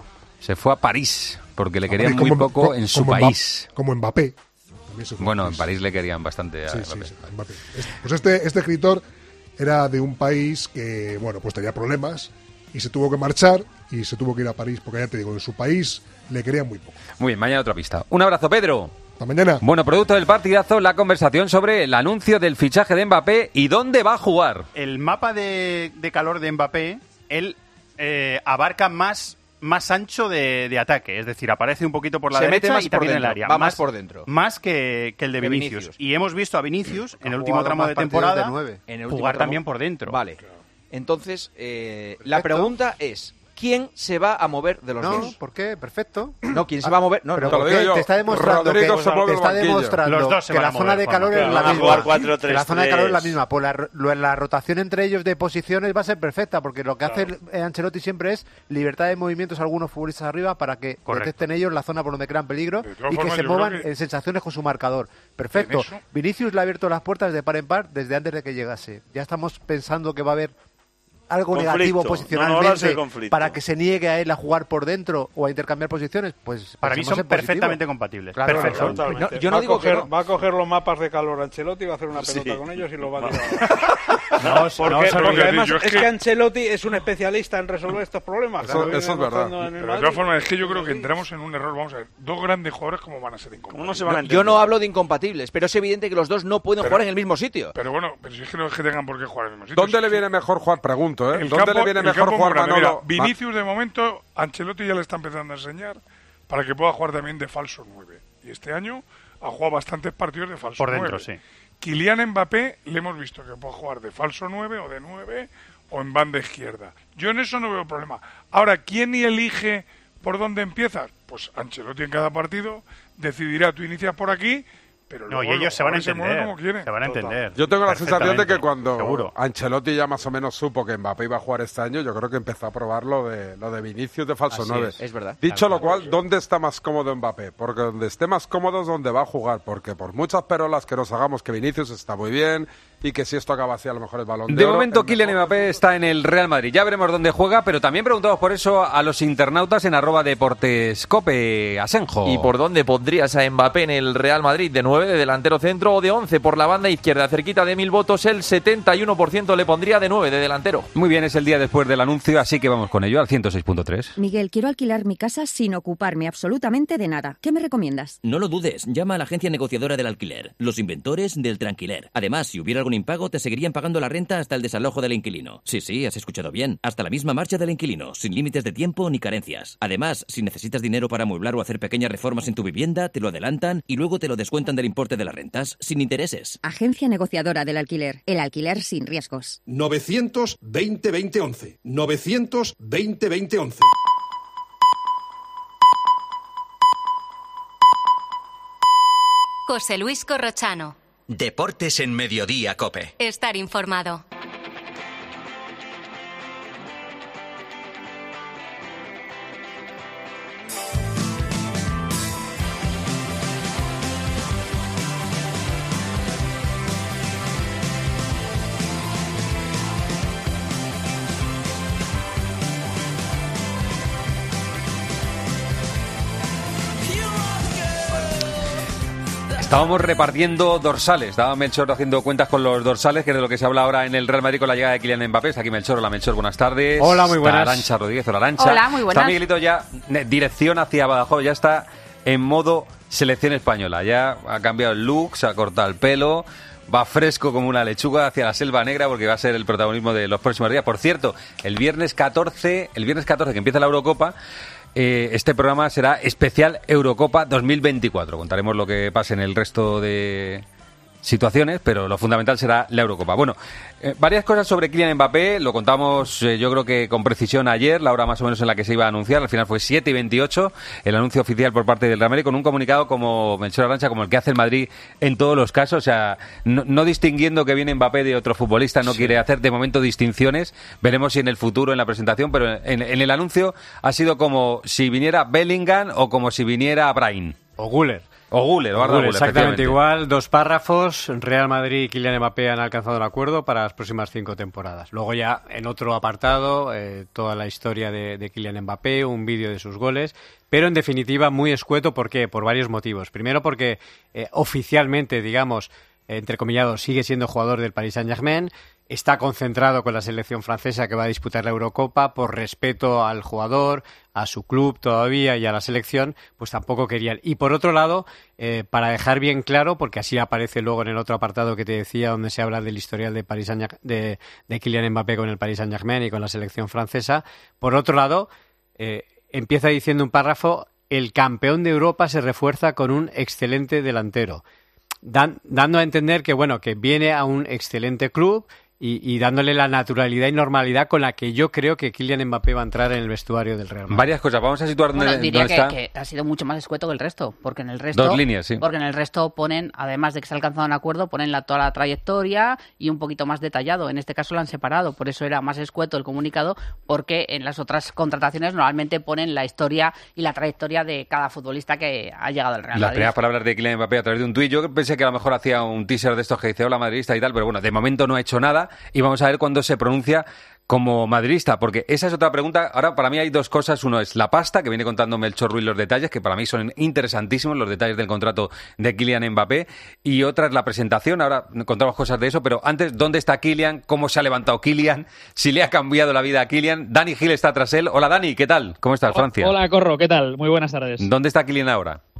Se fue a París, porque le querían muy poco como, en su como país. Mbappé, como Mbappé. Bueno, en París le querían bastante a sí, Mbappé. Sí, sí, a Mbappé. Pues este, este escritor era de un país que, bueno, pues tenía problemas y se tuvo que marchar y se tuvo que ir a París, porque ya te digo, en su país le querían muy poco. Muy bien, mañana otra pista. Un abrazo, Pedro. Hasta mañana. Bueno, producto del partidazo, la conversación sobre el anuncio del fichaje de Mbappé y dónde va a jugar. El mapa de, de calor de Mbappé, él eh, abarca más, más ancho de, de ataque, es decir, aparece un poquito por la Se derecha mete más y también por en el área. Va más, más por dentro. Más que, que el de que Vinicius. Vinicius. Y hemos visto a Vinicius en el último jugado tramo más de partidos temporada de nueve. En el último jugar tramo. también por dentro. Vale. Entonces, eh, la pregunta es, ¿quién se va a mover de los no, dos? ¿por qué? Perfecto. No, ¿quién se va a mover? No, pero no, ¿por qué? Te está demostrando que, te está demostrando los dos se que van la a zona mover, de calor Juanma, es la claro. misma. cuatro, Que la zona de calor es la misma. Pues la, lo- la rotación entre ellos de posiciones va a ser perfecta, porque lo que Claro. hace eh, Ancelotti siempre es libertad de movimientos a algunos futbolistas arriba para que Correcto. detecten ellos la zona por donde crean peligro De todas y que formas, se yo muevan creo que- en sensaciones con su marcador. Perfecto. ¿En eso? Vinicius le ha abierto las puertas de par en par desde antes de que llegase. Ya estamos pensando que va a haber algo Conflicto. negativo No, posicionalmente no, ahora sí hay conflicto. para que se niegue a él a jugar por dentro o a intercambiar posiciones, pues Para mí pensemos son en positivo. perfectamente compatibles. Claro, Perfecto. totalmente. No, yo no va, digo a coger, que no. va a coger los mapas de calor Ancelotti y va a hacer una pelota Sí. con ellos y lo va a No, tirar. no, porque, no, porque porque además yo es, es que... que- Ancelotti es un especialista en resolver estos problemas. Eso, Lo viene eso es verdad. demostrando en el Pero de Madrid. todas formas, es que yo creo que entramos en un error. Vamos a ver, dos grandes jugadores, ¿cómo van a ser incompatibles? se van a No, yo no hablo de incompatibles, pero es evidente que los dos no pueden Pero- jugar en el mismo sitio. Pero bueno, pero si es que no es que tengan por qué jugar en el mismo sitio. ¿Dónde Si le es que- viene mejor jugar? Pregunto, ¿eh? El ¿Dónde campo- le viene el mejor campo jugar muy grande. Manolo? Mira, Vinicius de momento, Ancelotti ya le está empezando a enseñar para que pueda jugar también de falso nueve. Y este año ha jugado bastantes partidos de falso Por dentro, nueve. sí. Kylian Mbappé le hemos visto que puede jugar de falso nueve o de nueve o en banda izquierda. Yo en eso no veo problema. Ahora, ¿quién elige por dónde empiezas? Pues Ancelotti en cada partido decidirá, tú inicias por aquí, pero No, luego y ellos los se van a jugadores se mueven entender. como quieren. Se van a entender. Yo tengo la sensación de que Perfectamente, cuando seguro. Ancelotti ya más o menos supo que Mbappé iba a jugar este año, yo creo que empezó a probar lo de, lo de Vinicius de falso Así nueve. es, es verdad. Dicho Tal lo cual. cual, ¿dónde está más cómodo Mbappé? Porque donde esté más cómodo es donde va a jugar, porque por muchas perolas que nos hagamos que Vinicius está muy bien y que si esto acaba así a lo mejor el balón de, De oro, momento, el Kylian Mbappé está en el Real Madrid. Ya veremos dónde juega, pero también preguntamos por eso a los internautas en arroba deportes cope. Asenjo. ¿Y por dónde pondrías a Mbappé en el Real Madrid? ¿De nueve, de delantero centro o de once por la banda izquierda? Cerquita de mil votos, el setenta y uno por ciento le pondría de nueve, de delantero. Muy bien, es el día después del anuncio, así que vamos con ello al ciento seis punto tres. Miguel, quiero alquilar mi casa sin ocuparme absolutamente de nada. ¿Qué me recomiendas? No lo dudes, llama a la agencia negociadora del alquiler, los inventores del tranquiler. Además, si hubiera algún impago, te seguirían pagando la renta hasta el desalojo del inquilino. Sí, sí, has escuchado bien. Hasta la misma marcha del inquilino, sin límites de tiempo ni carencias. Además, si necesitas dinero para amueblar o hacer pequeñas reformas en tu vivienda, te lo adelantan y luego te lo descuentan del importe de las rentas, sin intereses. Agencia negociadora del alquiler. El alquiler sin riesgos. novecientos veinte veinte once. novecientos veinte veinte once. José Luis Corrochano. Deportes en Mediodía Cope. Estar informado. Estábamos repartiendo dorsales, estaba Melchor haciendo cuentas con los dorsales, que es de lo que se habla ahora en el Real Madrid con la llegada de Kylian Mbappé. Está aquí Melchor, hola Melchor, buenas tardes. Hola, muy buenas. Está Arantxa Rodríguez, hola Arantxa. Hola, muy buenas. Está Miguelito ya, dirección hacia Badajoz, ya está en modo selección española. Ya ha cambiado el look, se ha cortado el pelo, va fresco como una lechuga hacia la Selva Negra porque va a ser el protagonismo de los próximos días. Por cierto, el viernes catorce, el viernes catorce que empieza la Eurocopa, Eh, este programa será especial Eurocopa dos mil veinticuatro. Contaremos lo que pase en el resto de situaciones, pero lo fundamental será la Eurocopa. Bueno, eh, varias cosas sobre Kylian Mbappé, lo contamos eh, yo creo que con precisión ayer, la hora más o menos en la que se iba a anunciar, al final fue siete y veintiocho, el anuncio oficial por parte del Real Madrid, con un comunicado como Melchor Arantxa, como el que hace el Madrid en todos los casos, o sea, no, no distinguiendo que viene Mbappé de otro futbolista, no sí. quiere hacer de momento distinciones, veremos si en el futuro, en la presentación, pero en, en el anuncio ha sido como si viniera Bellingham o como si viniera Brahim. O Güler. O Güler, o Arda Güler, exactamente igual, dos párrafos. Real Madrid y Kylian Mbappé han alcanzado un acuerdo para las próximas cinco temporadas. Luego ya en otro apartado, eh, toda la historia de, de Kylian Mbappé, un vídeo de sus goles, pero en definitiva muy escueto. ¿Por qué? Por varios motivos. Primero porque eh, oficialmente, digamos, eh, entrecomillado, sigue siendo jugador del Paris Saint-Germain. Está concentrado con la selección francesa que va a disputar la Eurocopa por respeto al jugador, a su club todavía y a la selección, pues tampoco querían. Y por otro lado, eh, para dejar bien claro, porque así aparece luego en el otro apartado que te decía, donde se habla del historial de, Paris Saint- de, de Kylian Mbappé con el Paris Saint-Germain y con la selección francesa, por otro lado, eh, empieza diciendo un párrafo, el campeón de Europa se refuerza con un excelente delantero, Dan, dando a entender que, bueno, que viene a un excelente club, Y, y dándole la naturalidad y normalidad con la que yo creo que Kylian Mbappé va a entrar en el vestuario del Real Madrid. Varias cosas, vamos a situar dónde, Bueno, diría dónde que, está. que ha sido mucho más escueto que el resto, porque en el resto Dos líneas, sí. porque en el resto ponen, además de que se ha alcanzado un acuerdo, ponen la, toda la trayectoria y un poquito más detallado. En este caso lo han separado, por eso era más escueto el comunicado, porque en las otras contrataciones normalmente ponen la historia y la trayectoria de cada futbolista que ha llegado al Real Las Madrid. primeras palabras de Kylian Mbappé a través de un tuit. Yo pensé que a lo mejor hacía un teaser de estos que dice hola madridista y tal, pero bueno, de momento no ha hecho nada y vamos a ver cuándo se pronuncia como madridista, porque esa es otra pregunta. Ahora, para mí hay dos cosas. Uno es la pasta, que viene contando Melchor Ruiz los detalles, que para mí son interesantísimos los detalles del contrato de Kylian Mbappé, y otra es la presentación. Ahora contamos cosas de eso, pero antes, ¿dónde está Kylian? ¿Cómo se ha levantado Kylian? ¿Si le ha cambiado la vida a Kylian? Dani Gil está tras él. Hola Dani, ¿qué tal? ¿Cómo estás, Francia? Hola Corro, ¿qué tal? Muy buenas tardes. ¿Dónde está Kylian ahora?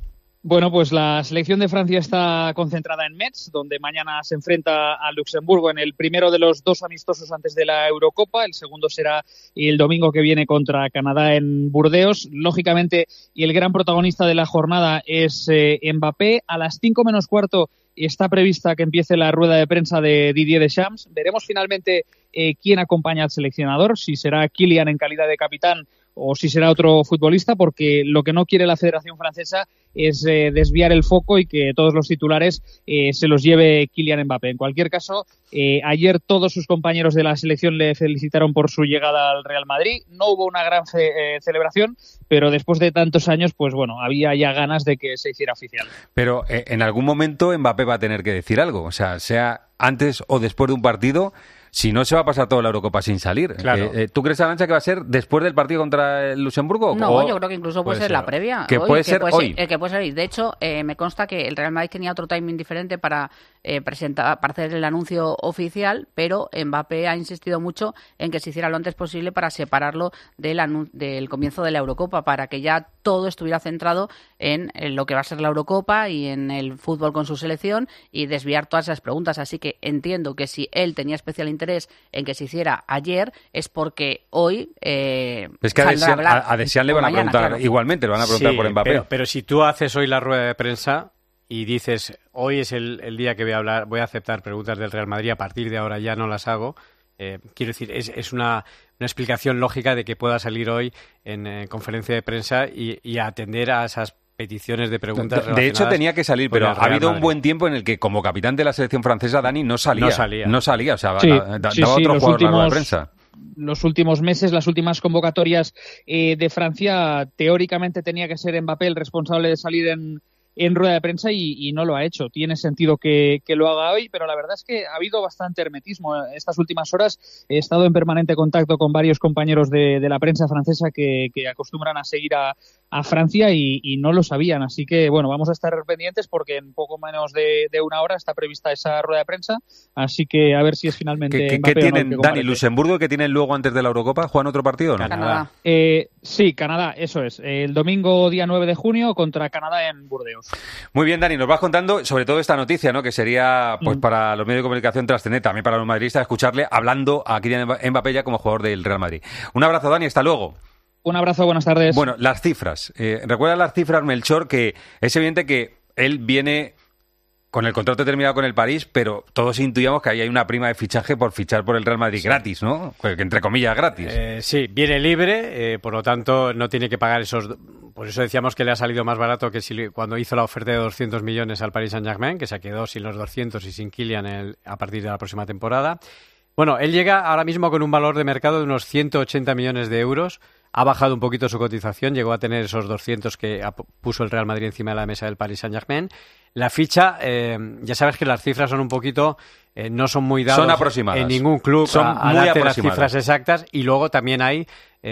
Bueno, pues la selección de Francia está concentrada en Metz, donde mañana se enfrenta a Luxemburgo en el primero de los dos amistosos antes de la Eurocopa. El segundo será el domingo que viene contra Canadá en Burdeos. Lógicamente, y el gran protagonista de la jornada es eh, Mbappé. A las cinco menos cuarto está prevista que empiece la rueda de prensa de Didier Deschamps. Veremos finalmente eh, quién acompaña al seleccionador, si será Kylian en calidad de capitán o si será otro futbolista, porque lo que no quiere la Federación Francesa es eh, desviar el foco y que todos los titulares eh, se los lleve Kylian Mbappé. En cualquier caso, eh, ayer todos sus compañeros de la selección le felicitaron por su llegada al Real Madrid. No hubo una gran ce- eh, celebración, pero después de tantos años, pues bueno, había ya ganas de que se hiciera oficial. Pero eh, en algún momento Mbappé va a tener que decir algo, o sea, sea antes o después de un partido. Si no, se va a pasar toda la Eurocopa sin salir. Claro. Eh, eh, ¿Tú crees, Arantxa, que va a ser después del partido contra el Luxemburgo? No, o... yo creo que incluso puede, puede ser, ser la previa. Que hoy, puede que ser puede hoy. Ser, eh, que puede ser hoy. De hecho, eh, me consta que el Real Madrid tenía otro timing diferente para eh, presentar, para hacer el anuncio oficial, pero Mbappé ha insistido mucho en que se hiciera lo antes posible para separarlo del, anun- del comienzo de la Eurocopa, para que ya todo estuviera centrado en, en lo que va a ser la Eurocopa y en el fútbol con su selección y desviar todas esas preguntas. Así que entiendo que si él tenía especial interés en que se hiciera ayer, es porque hoy eh, es que a saldrá Deschamps, a hablar a, a Deschamps le van a mañana, preguntar claro. igualmente, le van a preguntar Sí, por Mbappé. Pero, pero si tú haces hoy la rueda de prensa y dices, hoy es el, el día que voy a hablar, voy a aceptar preguntas del Real Madrid, a partir de ahora ya no las hago, eh, quiero decir, es, es una, una explicación lógica de que pueda salir hoy en eh, conferencia de prensa y, y atender a esas peticiones de preguntas. De, de hecho tenía que salir, pero ha habido Madrid. un buen tiempo en el que como capitán de la selección francesa, Dani, no salía. No salía. No salía, o sea, Sí, da, da, sí, daba sí, otro los jugador la rueda de últimos- prensa. Los últimos meses, las últimas convocatorias eh, de Francia, teóricamente tenía que ser Mbappé el responsable de salir en, en rueda de prensa y, y no lo ha hecho. Tiene sentido que, que lo haga hoy, pero la verdad es que ha habido bastante hermetismo. Estas últimas horas he estado en permanente contacto con varios compañeros de, de la prensa francesa que, que acostumbran a seguir a, a Francia y, y no lo sabían. Así que, bueno, vamos a estar pendientes porque en poco menos de, de una hora está prevista esa rueda de prensa. Así que a ver si es finalmente ¿Qué, qué- Mbappé qué o no el tienen, que Dani, comparece. Luxemburgo, que tienen luego antes de la Eurocopa? ¿Juegan otro partido o no? Canadá. Eh, sí, Canadá, eso es. El domingo día nueve de junio contra Canadá en Burdeos. Muy bien, Dani, nos vas contando sobre todo esta noticia, ¿no? Que sería, pues, Mm. para los medios de comunicación trascendente, también para los madridistas, escucharle hablando a Kylian Mbappé ya como jugador del Real Madrid. Un abrazo, Dani, hasta luego. Un abrazo, buenas tardes. Bueno, las cifras. Eh, ¿Recuerdas las cifras, Melchor? Que es evidente que él viene con el contrato terminado con el París, pero todos intuíamos que ahí hay una prima de fichaje por fichar por el Real Madrid gratis, ¿no? Pues que entre comillas gratis. Eh, sí, viene libre, eh, por lo tanto no tiene que pagar esos... Por eso decíamos que le ha salido más barato que si, cuando hizo la oferta de doscientos millones al Paris Saint-Germain, que se quedó sin los doscientos y sin Kylian el- a partir de la próxima temporada. Bueno, él llega ahora mismo con un valor de mercado de unos ciento ochenta millones de euros. Ha bajado un poquito su cotización, llegó a tener esos doscientos que ap- puso el Real Madrid encima de la mesa del Paris Saint-Germain. La ficha, eh, ya sabes que las cifras son un poquito, eh, no son muy dadas Son aproximadas. en ningún club Son a, a muy darte las aproximadas. cifras exactas, y luego también hay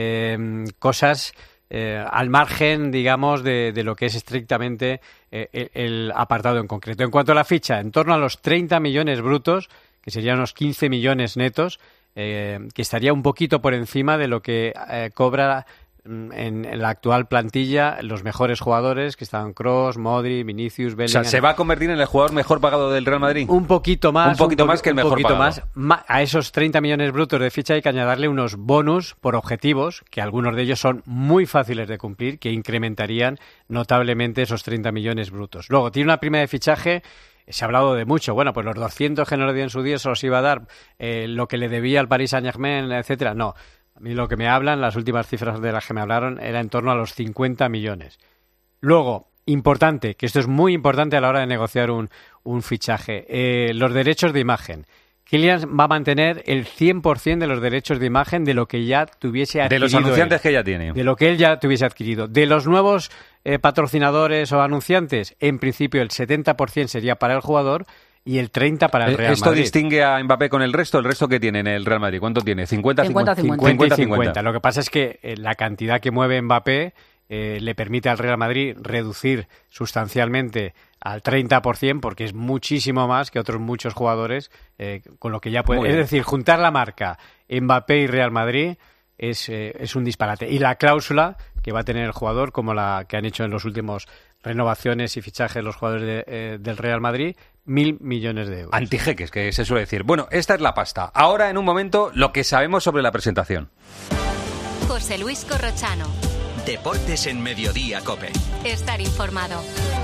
eh, cosas eh, al margen, digamos, de, de lo que es estrictamente eh, el, el apartado en concreto. En cuanto a la ficha, en torno a los treinta millones brutos, que serían unos quince millones netos, eh, que estaría un poquito por encima de lo que eh, cobra mm, en, en la actual plantilla los mejores jugadores, que están Kroos, Modric, Vinicius, O Bellingham. sea, ¿se va a convertir en el jugador mejor pagado del Real Madrid? Un poquito más. Un poquito po- más que el un mejor poquito pagado. más. Ma- A esos treinta millones brutos de ficha hay que añadirle unos bonus por objetivos, que algunos de ellos son muy fáciles de cumplir, que incrementarían notablemente esos treinta millones brutos. Luego, tiene una prima de fichaje. Se ha hablado de mucho. Bueno, pues los doscientos que no le dio en su día se los iba a dar, eh, lo que le debía al Paris Saint-Germain, etcétera. No. A mí lo que me hablan, las últimas cifras de las que me hablaron, era en torno a los cincuenta millones. Luego, importante, que esto es muy importante a la hora de negociar un, un fichaje, eh, los derechos de imagen. Kylian va a mantener el cien por ciento de los derechos de imagen de lo que ya tuviese De adquirido los anunciantes él. que ya tiene. De lo que él ya tuviese adquirido. De los nuevos eh, patrocinadores o anunciantes, en principio el setenta por ciento sería para el jugador y el treinta por ciento para el Real ¿Esto Madrid. distingue a Mbappé con el resto? ¿El resto que tiene en el Real Madrid? ¿Cuánto tiene? ¿cincuenta cincuenta? cincuenta y cincuenta. Lo que pasa es que eh, la cantidad que mueve Mbappé eh, le permite al Real Madrid reducir sustancialmente al treinta por ciento, porque es muchísimo más que otros muchos jugadores, eh, con lo que ya puede... Muy Es bien. decir, juntar la marca Mbappé y Real Madrid es, eh, es un disparate. Y la cláusula que va a tener el jugador, como la que han hecho en los últimos renovaciones y fichajes de los jugadores de, eh, del Real Madrid, mil millones de euros. Antijeques, que se suele decir. Bueno, esta es la pasta. Ahora, en un momento, lo que sabemos sobre la presentación. José Luis Corrochano. Deportes en Mediodía, COPE. Estar informado.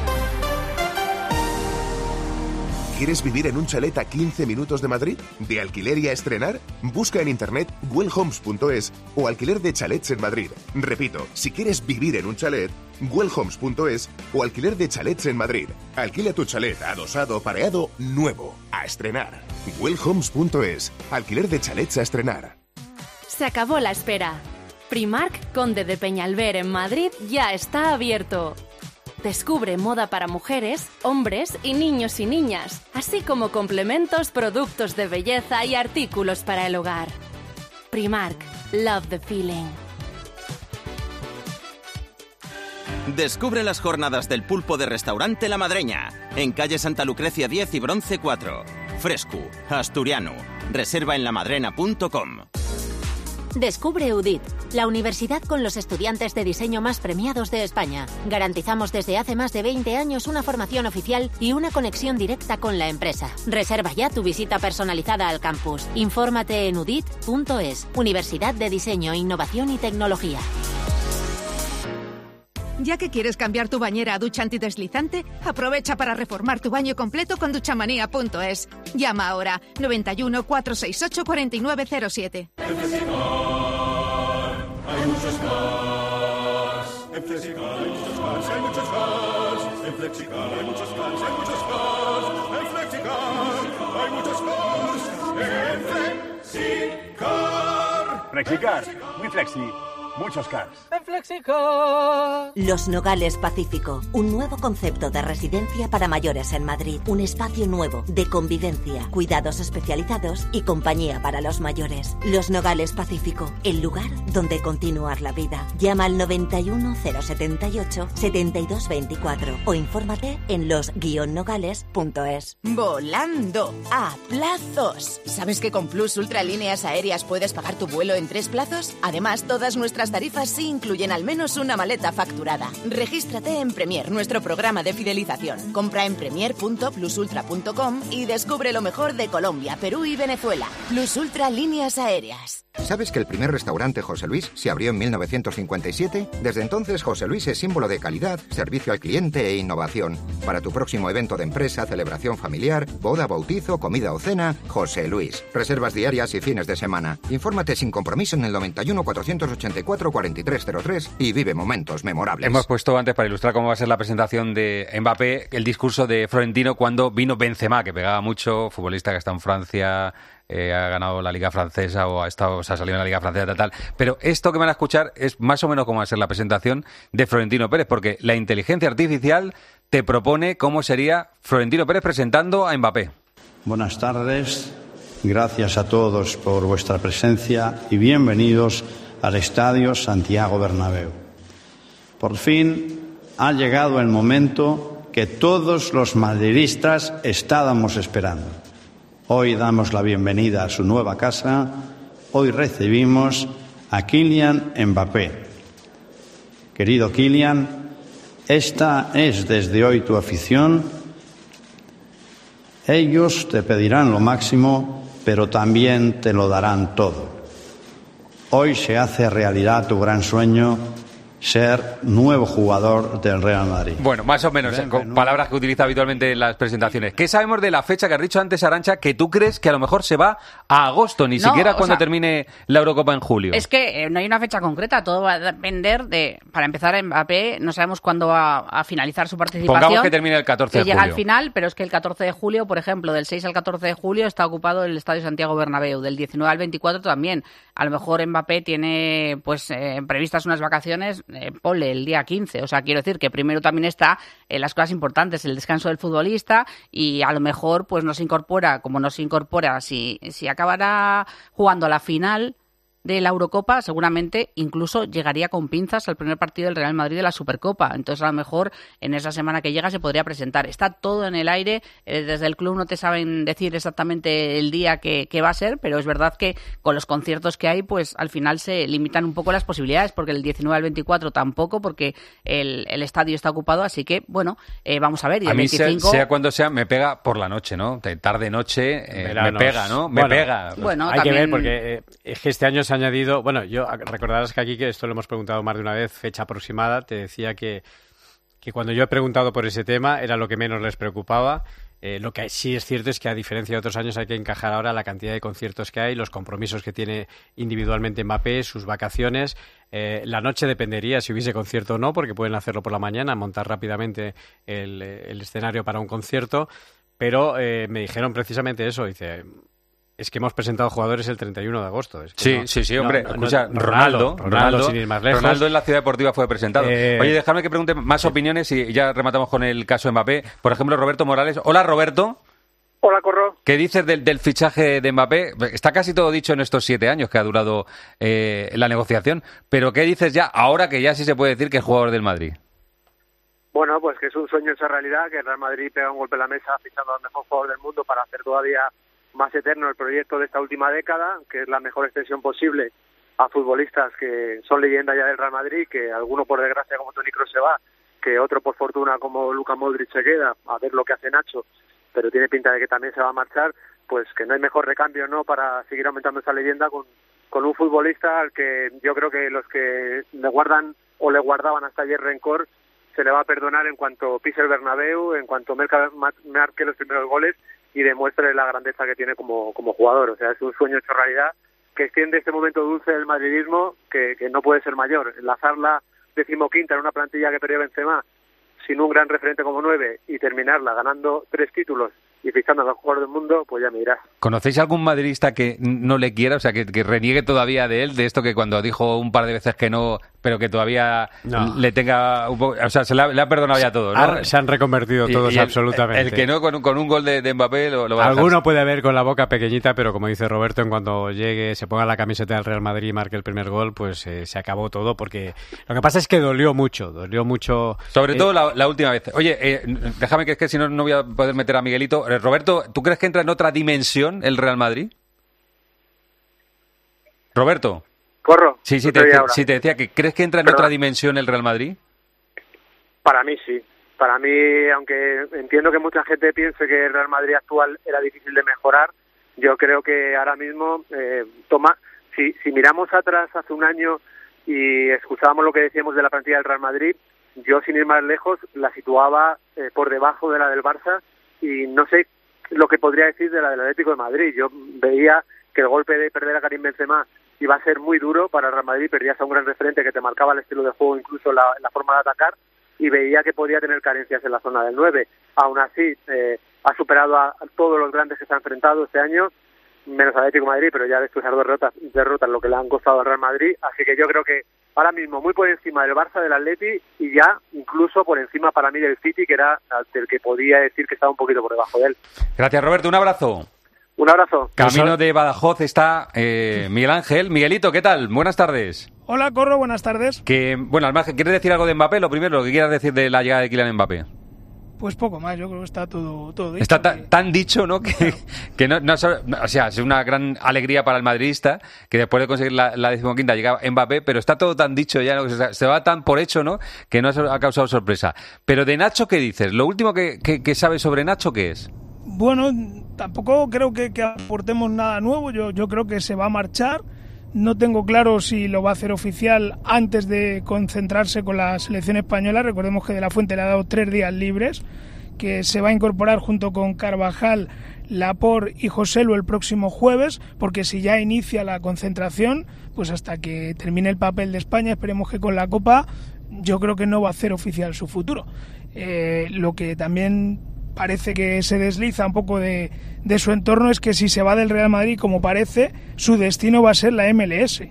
¿Quieres vivir en un chalet a quince minutos de Madrid? ¿De alquiler y a estrenar? Busca en internet wellhomes punto es o alquiler de chalets en Madrid. Repito, si quieres vivir en un chalet, wellhomes punto es o alquiler de chalets en Madrid. Alquila tu chalet adosado, pareado, nuevo, a estrenar. wellhomes punto es, alquiler de chalets a estrenar. Se acabó la espera. Primark, Conde de Peñalver en Madrid, ya está abierto. Descubre moda para mujeres, hombres y niños y niñas, así como complementos, productos de belleza y artículos para el hogar. Primark, love the feeling. Descubre las jornadas del pulpo de Restaurante La Madreña, en calle Santa Lucrecia diez y Bronce cuatro. Fresco, asturiano. Reserva en lamadrena punto com. Descubre U D I T, la universidad con los estudiantes de diseño más premiados de España. Garantizamos desde hace más de veinte años una formación oficial y una conexión directa con la empresa. Reserva ya tu visita personalizada al campus. Infórmate en udit punto es. Universidad de Diseño, Innovación y Tecnología. Ya que quieres cambiar tu bañera a ducha antideslizante, aprovecha para reformar tu baño completo con duchamanía punto es. Llama ahora noventa y uno, cuatrocientos sesenta y ocho, cuarenta y nueve cero siete. En Flexicar hay muchos cars. En Flexicar hay muchos cars, hay muchos cars. En Flexicar hay muchos cars, hay muchos cars. En Flexicar hay muchos cars. En Flexicar. Flexicar, muy flexi. Muchos cars. En Flexicar. Los Nogales Pacífico, un nuevo concepto de residencia para mayores en Madrid. Un espacio nuevo de convivencia, cuidados especializados y compañía para los mayores. Los Nogales Pacífico, el lugar donde continuar la vida. Llama al noventa y uno, cero setenta y ocho, setenta y dos veinticuatro o infórmate en los guion nogales punto es. Volando a plazos. ¿Sabes que con Plus Ultra Líneas Aéreas puedes pagar tu vuelo en tres plazos? Además, todas nuestras tarifas sí incluyen al menos una maleta facturada. Regístrate en Premier, nuestro programa de fidelización. Compra en premier punto plus ultra punto com y descubre lo mejor de Colombia, Perú y Venezuela. Plus Ultra Líneas Aéreas. ¿Sabes que el primer restaurante José Luis se abrió en mil novecientos cincuenta y siete? Desde entonces, José Luis es símbolo de calidad, servicio al cliente e innovación. Para tu próximo evento de empresa, celebración familiar, boda, bautizo, comida o cena, José Luis. Reservas diarias y fines de semana. Infórmate sin compromiso en el noventa y uno, cuatrocientos ochenta y cuatro, cuarenta y tres cero tres y vive momentos memorables. Hemos puesto antes, para ilustrar cómo va a ser la presentación de Mbappé, el discurso de Florentino cuando vino Benzema, que pegaba mucho, futbolista que está en Francia, eh, ha ganado la Liga Francesa o ha estado, o sea, ha salido en la Liga Francesa, tal, tal. Pero esto que van a escuchar es más o menos cómo va a ser la presentación de Florentino Pérez, porque la inteligencia artificial te propone cómo sería Florentino Pérez presentando a Mbappé. Buenas tardes, gracias a todos por vuestra presencia y bienvenidos al Estadio Santiago Bernabéu. Por fin ha llegado el momento que todos los madridistas estábamos esperando. Hoy damos la bienvenida a su nueva casa. Hoy recibimos a Kylian Mbappé. Querido Kylian, esta es desde hoy tu afición. Ellos te pedirán lo máximo, pero también te lo darán todo. Hoy se hace realidad tu gran sueño, ser nuevo jugador del Real Madrid. Bueno, más o menos, eh, con palabras que utiliza habitualmente en las presentaciones. ¿Qué sabemos de la fecha que has dicho antes, Arantxa, que tú crees que a lo mejor se va a agosto, ni No, siquiera o cuando sea, termine la Eurocopa en julio? Es que eh, no hay una fecha concreta, todo va a depender de, para empezar, Mbappé, no sabemos cuándo va a finalizar su participación. Pongamos que termine el catorce de que llega julio. al final, pero es que el catorce de julio, por ejemplo, del seis al catorce de julio está ocupado el Estadio Santiago Bernabéu, del diecinueve al veinticuatro también. A lo mejor Mbappé tiene pues eh, previstas unas vacaciones, eh, ponle el día quince, o sea, quiero decir que primero también está eh, las cosas importantes, el descanso del futbolista, y a lo mejor pues no se incorpora, como no se incorpora, si, si acabará jugando la final de la Eurocopa, seguramente incluso llegaría con pinzas al primer partido del Real Madrid de la Supercopa. Entonces, a lo mejor en esa semana que llega se podría presentar. Está todo en el aire. Eh, desde el club no te saben decir exactamente el día que, que va a ser, pero es verdad que con los conciertos que hay, pues al final se limitan un poco las posibilidades, porque el diecinueve al veinticuatro tampoco, porque el, el estadio está ocupado. Así que, bueno, eh, vamos a ver. Y a el mí, veinticinco... sea, sea cuando sea, me pega por la noche, ¿no? Tarde-noche, eh, me pega, ¿no? Me bueno, pega. Bueno, hay también... que ver, porque eh, es que este año se ha añadido... Bueno, yo recordarás que aquí, que esto lo hemos preguntado más de una vez, fecha aproximada, te decía que, que cuando yo he preguntado por ese tema era lo que menos les preocupaba. Eh, lo que sí es cierto es que, a diferencia de otros años, hay que encajar ahora la cantidad de conciertos que hay, los compromisos que tiene individualmente Mbappé, sus vacaciones. Eh, la noche dependería si hubiese concierto o no, porque pueden hacerlo por la mañana, montar rápidamente el, el escenario para un concierto. Pero eh, me dijeron precisamente eso, dice... Es que hemos presentado jugadores el treinta y uno de agosto. Es que sí, no, sí, sí, hombre. No, no, escucha, no, Ronaldo, Ronaldo, Ronaldo, Ronaldo, sin ir más lejos. Ronaldo en la Ciudad Deportiva fue presentado. Eh, Oye, dejadme que pregunte más sí. opiniones y ya rematamos con el caso Mbappé. Por ejemplo, Roberto Morales. Hola, Roberto. Hola, Corro. ¿Qué dices del, del fichaje de Mbappé? Está casi todo dicho en estos siete años que ha durado eh, la negociación. Pero ¿qué dices ya ahora que ya sí se puede decir que es jugador del Madrid? Bueno, pues que es un sueño esa realidad, que el Real Madrid pega un golpe en la mesa fichando al mejor jugador del mundo para hacer todavía más eterno el proyecto de esta última década, que es la mejor extensión posible a futbolistas que son leyenda ya del Real Madrid, que alguno por desgracia como Toni Kroos se va, que otro por fortuna como Luka Modric se queda, a ver lo que hace Nacho, pero tiene pinta de que también se va a marchar, pues que no hay mejor recambio, ¿no?, para seguir aumentando esa leyenda con, con un futbolista al que yo creo que los que le guardan o le guardaban hasta ayer rencor se le va a perdonar en cuanto pise el Bernabéu, en cuanto marque los primeros goles y demuestre la grandeza que tiene como, como jugador. O sea, es un sueño hecho realidad que extiende este momento dulce del madridismo que, que no puede ser mayor. Enlazarla decimoquinta en una plantilla que perdió Benzema sin un gran referente como nueve y terminarla ganando tres títulos y fichando al mejor jugador del mundo, pues ya me dirás. ¿Conocéis algún madridista que no le quiera, o sea, que, que reniegue todavía de él, de esto que cuando dijo un par de veces que no, pero que todavía no. le tenga un poco, o sea, se le ha, le ha perdonado ya todo, ¿no? Ha, se han reconvertido todos y, y el, absolutamente. El que no, con, con un gol de, de Mbappé lo, lo va a dejar. Alguno puede haber con la boca pequeñita, pero como dice Roberto, en cuanto llegue, se ponga la camiseta del Real Madrid y marque el primer gol, pues eh, se acabó todo, porque lo que pasa es que dolió mucho, dolió mucho. Sobre eh, todo la, la última vez. Oye, eh, déjame que es que si no, no voy a poder meter a Miguelito. Eh, Roberto, ¿tú crees que entra en otra dimensión el Real Madrid? Roberto. Corro. Sí, sí, te, te, sí, te decía que ¿crees que entra en Perdón. otra dimensión el Real Madrid? Para mí sí. Para mí, aunque entiendo que mucha gente piense que el Real Madrid actual era difícil de mejorar, yo creo que ahora mismo eh, toma. Si, si miramos atrás hace un año y escuchábamos lo que decíamos de la plantilla del Real Madrid, yo sin ir más lejos la situaba eh, por debajo de la del Barça y no sé lo que podría decir de la del Atlético de Madrid. Yo veía que el golpe de perder a Karim Benzema iba a ser muy duro para el Real Madrid, perdías a un gran referente que te marcaba el estilo de juego, incluso la, la forma de atacar, y veía que podía tener carencias en la zona del nueve. Aún así, eh, ha superado a, a todos los grandes que se han enfrentado este año, menos Atlético de Madrid, pero ya ves que esas dos derrotas, derrotas lo que le han costado al Real Madrid, así que yo creo que ahora mismo muy por encima del Barça, del Atleti, y ya incluso por encima para mí del City, que era el que podía decir que estaba un poquito por debajo de él. Gracias, Roberto, un abrazo. Un abrazo. Camino de Badajoz está eh, Miguel Ángel. Miguelito, ¿qué tal? Buenas tardes. Hola, Corro, buenas tardes. Que, bueno, al margen, ¿quieres decir algo de Mbappé? Lo primero, lo que quieras decir de la llegada de Kylian Mbappé. Pues poco más, yo creo que está todo, todo dicho. Está tan, que... tan dicho, ¿no? Que, claro. que no, no, o sea, es una gran alegría para el madridista que después de conseguir la, la decimoquinta llega Mbappé, pero está todo tan dicho ya, ¿no? se, se va tan por hecho, ¿no? Que no ha causado sorpresa. Pero de Nacho, ¿qué dices? Lo último que, que, que sabes sobre Nacho, ¿qué es? Bueno, tampoco creo que, que aportemos nada nuevo. Yo, yo creo que se va a marchar. No tengo claro si lo va a hacer oficial antes de concentrarse con la selección española. Recordemos que De la Fuente le ha dado tres días libres, que se va a incorporar junto con Carvajal, Laporte y Joselu el próximo jueves, porque si ya inicia la concentración, pues hasta que termine el papel de España, esperemos que con la Copa, yo creo que no va a hacer oficial su futuro. Eh, lo que también parece que se desliza un poco de, de su entorno es que si se va del Real Madrid, como parece, su destino va a ser la M L S.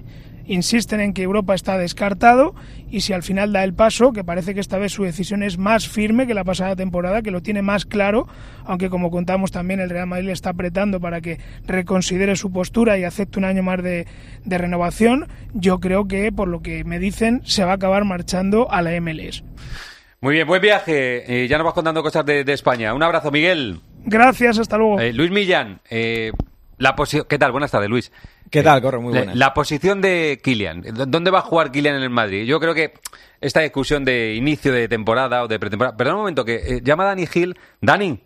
insisten en que Europa está descartado y si al final da el paso, que parece que esta vez su decisión es más firme que la pasada temporada, que lo tiene más claro, aunque como contamos también el Real Madrid le está apretando para que reconsidere su postura y acepte un año más de, de renovación, yo creo que por lo que me dicen se va a acabar marchando a la M L S. Muy bien, buen viaje. Eh, ya nos vas contando cosas de, de España. Un abrazo, Miguel. Gracias, hasta luego. Eh, Luis Millán, eh, la posi- ¿qué tal? Buenas tardes, Luis. ¿Qué tal, Corro? Muy buenas. La, la posición de Kylian. ¿Dónde va a jugar Kylian en el Madrid? Yo creo que esta discusión de inicio de temporada o de pretemporada... Perdón un momento, que eh, llama Dani Gil. Dani.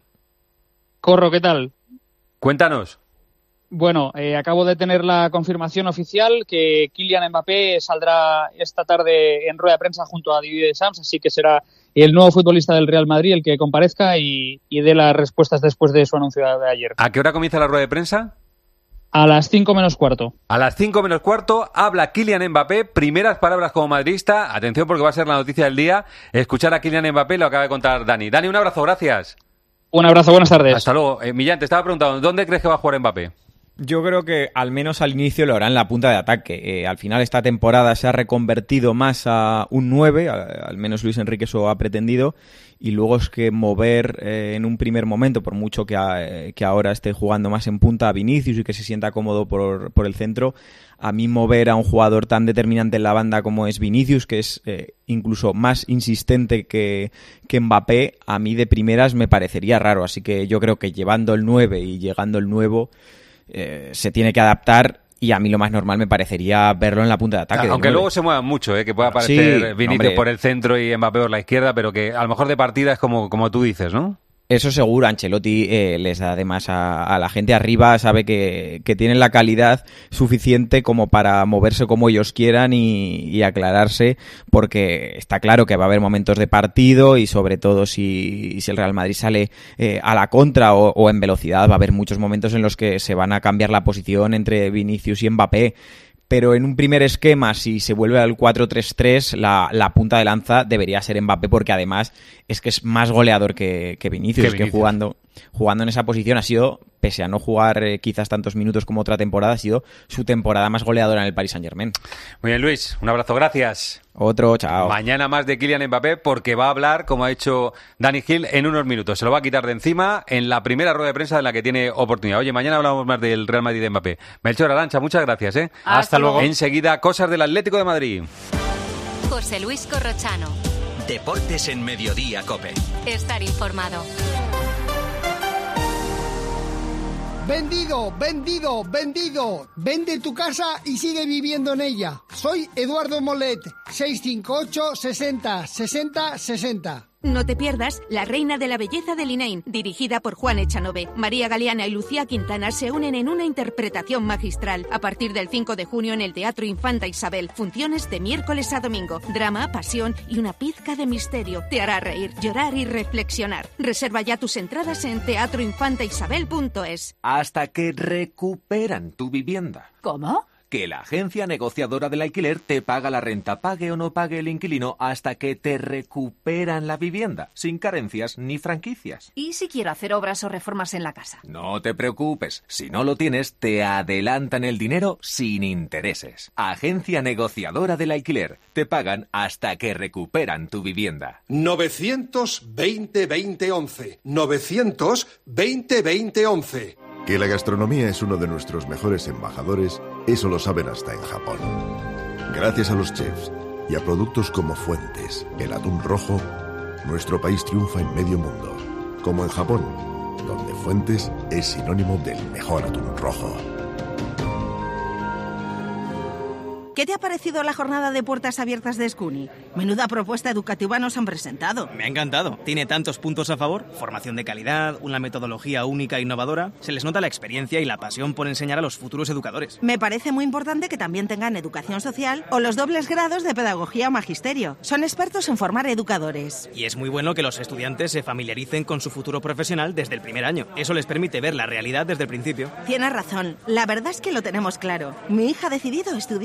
Corro, ¿qué tal? Cuéntanos. Bueno, eh, acabo de tener la confirmación oficial que Kylian Mbappé saldrá esta tarde en rueda de prensa junto a Didier Deschamps, así que será el nuevo futbolista del Real Madrid el que comparezca y, y dé las respuestas después de su anuncio de ayer. ¿A qué hora comienza la rueda de prensa? A las cinco menos cuarto. A las cinco menos cuarto habla Kylian Mbappé. Primeras palabras como madridista. Atención porque va a ser la noticia del día. Escuchar a Kylian Mbappé, lo acaba de contar Dani. Dani, un abrazo, gracias. Un abrazo, buenas tardes. Hasta luego. Eh, Millán, te estaba preguntando, ¿dónde crees que va a jugar Mbappé? Yo creo que al menos al inicio lo hará en la punta de ataque. Eh, al final esta temporada se ha reconvertido más a un nueve, a, al menos Luis Enrique eso ha pretendido, y luego es que mover eh, en un primer momento, por mucho que, a, que ahora esté jugando más en punta a Vinicius y que se sienta cómodo por, por el centro, a mí mover a un jugador tan determinante en la banda como es Vinicius, que es eh, incluso más insistente que, que Mbappé, a mí de primeras me parecería raro. Así que yo creo que llevando el nueve y llegando el nuevo... Eh, se tiene que adaptar y a mí lo más normal me parecería verlo en la punta de ataque. Aunque de luego se muevan mucho, ¿eh? Que pueda aparecer sí, Vinicius hombre. por el centro y Mbappé por la izquierda, pero que a lo mejor de partida es como, como tú dices, ¿no? Eso seguro, Ancelotti eh, les da además a, a la gente arriba, sabe que, que tienen la calidad suficiente como para moverse como ellos quieran y, y aclararse, porque está claro que va a haber momentos de partido y sobre todo si, si el Real Madrid sale eh, a la contra o, o en velocidad, va a haber muchos momentos en los que se van a cambiar la posición entre Vinicius y Mbappé. Pero en un primer esquema, si se vuelve al cuatro tres tres, la, la punta de lanza debería ser Mbappé, porque además es que es más goleador que, que Vinicius, que, Vinicius. que jugando, jugando en esa posición ha sido, pese a no jugar eh, quizás tantos minutos como otra temporada, ha sido su temporada más goleadora en el Paris Saint-Germain. Muy bien, Luis, un abrazo, gracias. Otro, chao. Mañana más de Kylian Mbappé porque va a hablar, como ha hecho Dani Gil, en unos minutos. Se lo va a quitar de encima en la primera rueda de prensa en la que tiene oportunidad. Oye, mañana hablamos más del Real Madrid de Mbappé. Melchor Arancha, muchas gracias, ¿eh? Hasta, Hasta luego. Enseguida, cosas del Atlético de Madrid. José Luis Corrochano. Deportes en Mediodía, COPE. Estar informado. Vendido, vendido, vendido. Vende tu casa y sigue viviendo en ella. Soy Eduardo Molet, seis cinco ocho, sesenta, sesenta, sesenta. No te pierdas La Reina de la Belleza de Linain, dirigida por Juan Echanove. María Galeana y Lucía Quintana se unen en una interpretación magistral. A partir del cinco de junio en el Teatro Infanta Isabel. Funciones de miércoles a domingo. Drama, pasión y una pizca de misterio. Te hará reír, llorar y reflexionar. Reserva ya tus entradas en teatro infanta isabel punto es. Hasta que recuperan tu vivienda. ¿Cómo? Que la agencia negociadora del alquiler te paga la renta, pague o no pague el inquilino, hasta que te recuperan la vivienda, sin carencias ni franquicias. ¿Y si quiero hacer obras o reformas en la casa? No te preocupes, si no lo tienes, te adelantan el dinero sin intereses. Agencia negociadora del alquiler, te pagan hasta que recuperan tu vivienda. novecientos veinte veinte once. novecientos veinte veinte once. Que la gastronomía es uno de nuestros mejores embajadores, eso lo saben hasta en Japón. Gracias a los chefs y a productos como Fuentes, el atún rojo, nuestro país triunfa en medio mundo. Como en Japón, donde Fuentes es sinónimo del mejor atún rojo. ¿Qué te ha parecido la jornada de puertas abiertas de Scuni? Menuda propuesta educativa nos han presentado. Me ha encantado. Tiene tantos puntos a favor. Formación de calidad, una metodología única e innovadora. Se les nota la experiencia y la pasión por enseñar a los futuros educadores. Me parece muy importante que también tengan educación social o los dobles grados de pedagogía o magisterio. Son expertos en formar educadores. Y es muy bueno que los estudiantes se familiaricen con su futuro profesional desde el primer año. Eso les permite ver la realidad desde el principio. Tienes razón. La verdad es que lo tenemos claro. Mi hija ha decidido estudiar en Scuni.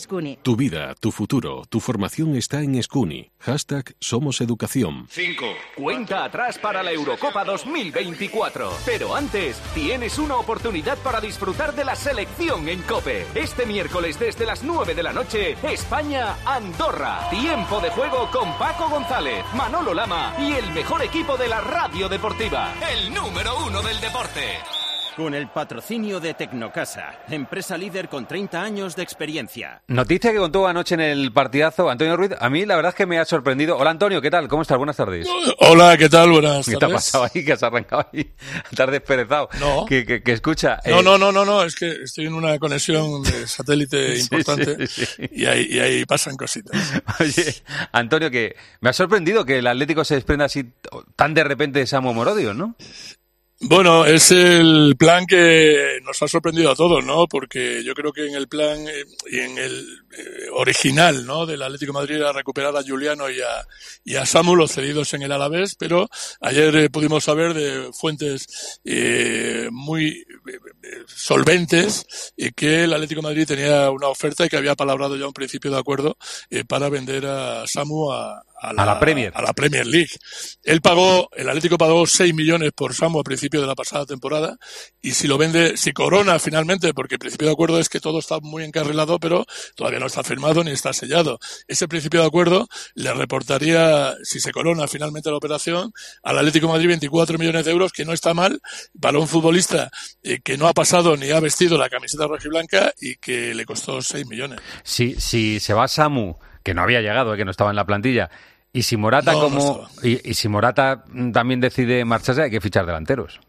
Escuni. Tu vida, tu futuro, tu formación está en Escuni. Hashtag Somos Educación. cinco. Cuenta atrás para la Eurocopa dos mil veinticuatro. Pero antes, tienes una oportunidad para disfrutar de la selección en COPE. Este miércoles desde las nueve de la noche, España-Andorra. Tiempo de juego con Paco González, Manolo Lama y el mejor equipo de la radio deportiva. El número uno del deporte. Con el patrocinio de Tecnocasa, empresa líder con treinta años de experiencia. Noticia que contó anoche en el partidazo Antonio Ruiz. A mí la verdad es que me ha sorprendido. Hola Antonio, ¿qué tal? ¿Cómo estás? Buenas tardes. Hola, ¿qué tal? Buenas tardes. ¿Qué te ha pasado ahí? Que has arrancado ahí. Estás desperezado. No. Que, que, que escucha. No, eh... no, no, no, no. Es que estoy en una conexión de satélite sí, importante sí, sí. Y, ahí, y ahí pasan cositas. Oye, Antonio, que me ha sorprendido que el Atlético se desprenda así tan de repente de Samu Morodio, ¿no? Bueno, es el plan que nos ha sorprendido a todos, ¿no? Porque yo creo que en el plan eh, y en el eh, original, ¿no? Del Atlético de Madrid era recuperar a Juliano y a, y a Samu, los cedidos en el Alavés, pero ayer eh, pudimos saber de fuentes eh, muy eh, solventes eh, que el Atlético de Madrid tenía una oferta y que había palabrado ya un principio de acuerdo eh, para vender a Samu a A la, a la Premier. A la Premier League. Él pagó, el Atlético pagó seis millones por Samu a principio de la pasada temporada, y si lo vende, si corona finalmente, porque el principio de acuerdo es que todo está muy encarrilado, pero todavía no está firmado ni está sellado. Ese principio de acuerdo le reportaría, si se corona finalmente la operación, al Atlético de Madrid veinticuatro millones de euros, que no está mal para un futbolista eh, que no ha pasado ni ha vestido la camiseta rojiblanca y que le costó seis millones. Si, si se va Samu, que no había llegado, eh, que no estaba en la plantilla, y si Morata no, como no y, y si Morata también decide marcharse, hay que fichar delanteros.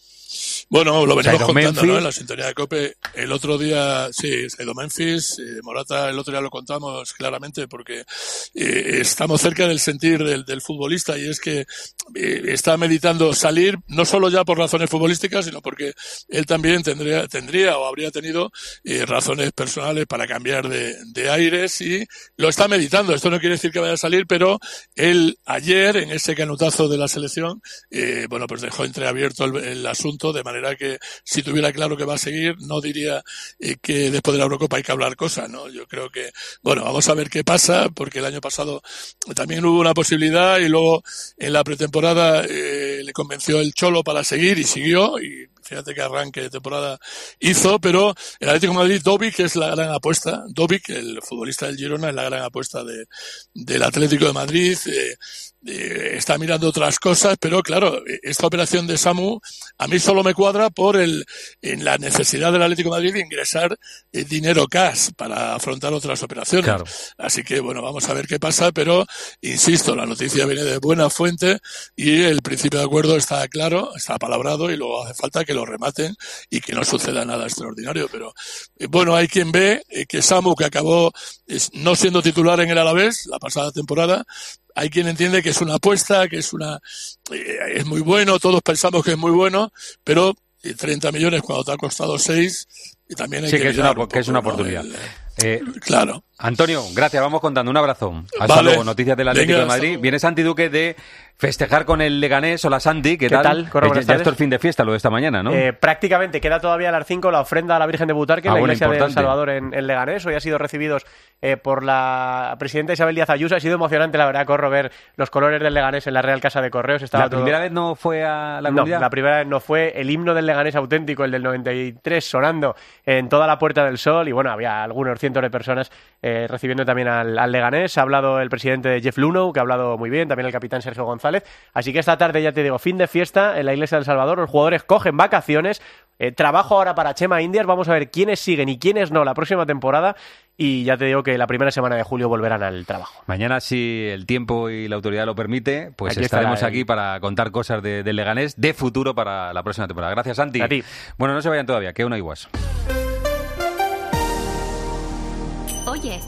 Bueno, lo venimos Saido contando, Memphis. ¿no? En la sintonía de COPE. El otro día, sí, Saido Memphis, eh, Morata, el otro día lo contamos claramente porque eh, estamos cerca del sentir del, del futbolista, y es que eh, está meditando salir, no solo ya por razones futbolísticas, sino porque él también tendría, tendría o habría tenido eh, razones personales para cambiar de, de aires, y lo está meditando. Esto no quiere decir que vaya a salir, pero él ayer, en ese canutazo de la selección, eh, bueno, pues dejó entreabierto el, el asunto, de manera que si tuviera claro que va a seguir, no diría eh, que después de la Eurocopa hay que hablar cosas, ¿no? Yo creo que, bueno, vamos a ver qué pasa, porque el año pasado también hubo una posibilidad y luego en la pretemporada eh, le convenció el Cholo para seguir y siguió, y fíjate qué arranque de temporada hizo, pero el Atlético de Madrid, Dobic es la gran apuesta. Dobic, el futbolista del Girona, es la gran apuesta de, del Atlético de Madrid. Eh, eh, está mirando otras cosas, pero claro, esta operación de Samu a mí solo me cuadra por el en la necesidad del Atlético de Madrid de ingresar eh, dinero cash para afrontar otras operaciones. Claro. Así que bueno, vamos a ver qué pasa, pero insisto, la noticia viene de buena fuente y el principio de acuerdo está claro, está apalabrado, y luego hace falta que lo rematen y que no suceda nada extraordinario. Pero eh, bueno, hay quien ve eh, que Samu, que acabó eh, no siendo titular en el Alavés la pasada temporada, hay quien entiende que es una apuesta, que es una eh, es muy bueno, todos pensamos que es muy bueno, pero eh, treinta millones cuando te ha costado seis, y también hay sí, que que es una, un poco, que es una ¿no? oportunidad. El, eh, claro. Antonio, gracias, vamos contando. Un abrazo. Hasta Vale. luego. Noticias del Atlético Venga, de Madrid. Viene Santi Duque de festejar con el Leganés. Hola Santi, ¿qué, ¿Qué tal? tal? Corre, Eh, buenas ya, ya tardes. esto es fin de fiesta, lo de esta mañana, ¿no? Eh, prácticamente, queda todavía a las cinco la ofrenda a la Virgen de Butarque en Ah, la bueno, iglesia de El importante. Salvador en, en Leganés. Hoy ha sido recibidos eh, por la presidenta Isabel Díaz Ayuso. Ha sido emocionante, la verdad, Corro, ver los colores del Leganés en la Real Casa de Correos. Estaba ¿La todo... primera vez no fue a la No, comunidad? la primera vez no fue. El himno del Leganés auténtico, el del noventa y tres, sonando en toda la Puerta del Sol, y bueno, había algunos cientos de personas eh, recibiendo también al, al Leganés. Ha hablado el presidente Jeff Luhnow, que ha hablado muy bien, también el capitán Sergio González. Así que esta tarde, ya te digo, fin de fiesta en la iglesia del Salvador. Los jugadores cogen vacaciones. Eh, trabajo ahora para Chema Indias. Vamos a ver quiénes siguen y quiénes no la próxima temporada. Y ya te digo que la primera semana de julio volverán al trabajo. Mañana, si el tiempo y la autoridad lo permite, pues Aquí estaremos estará el- aquí para contar cosas de, de Leganés de futuro para la próxima temporada. Gracias, Santi. A ti. Bueno, no se vayan todavía, que aún hay guas. Oye,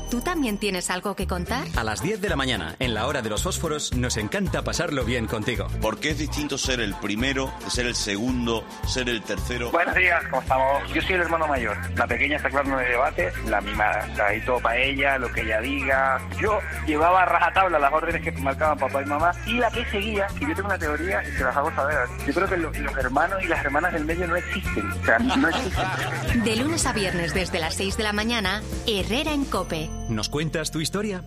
¿Tú también tienes algo que contar? A las diez de la mañana, en la hora de los fósforos, nos encanta pasarlo bien contigo. Porque es distinto ser el primero, ser el segundo, ser el tercero. Buenos días, ¿cómo estamos? Yo soy el hermano mayor. La pequeña está claro en el debate, la mimada. O sea, ahí todo para ella, lo que ella diga. Yo llevaba a rajatabla las órdenes que marcaban papá y mamá, y la que seguía, que yo tengo una teoría y se las hago saber. Yo creo que los, los hermanos y las hermanas del medio no existen. O sea, no existen. De lunes a viernes desde las seis de la mañana, Herrera en COPE. ¿Nos cuentas tu historia?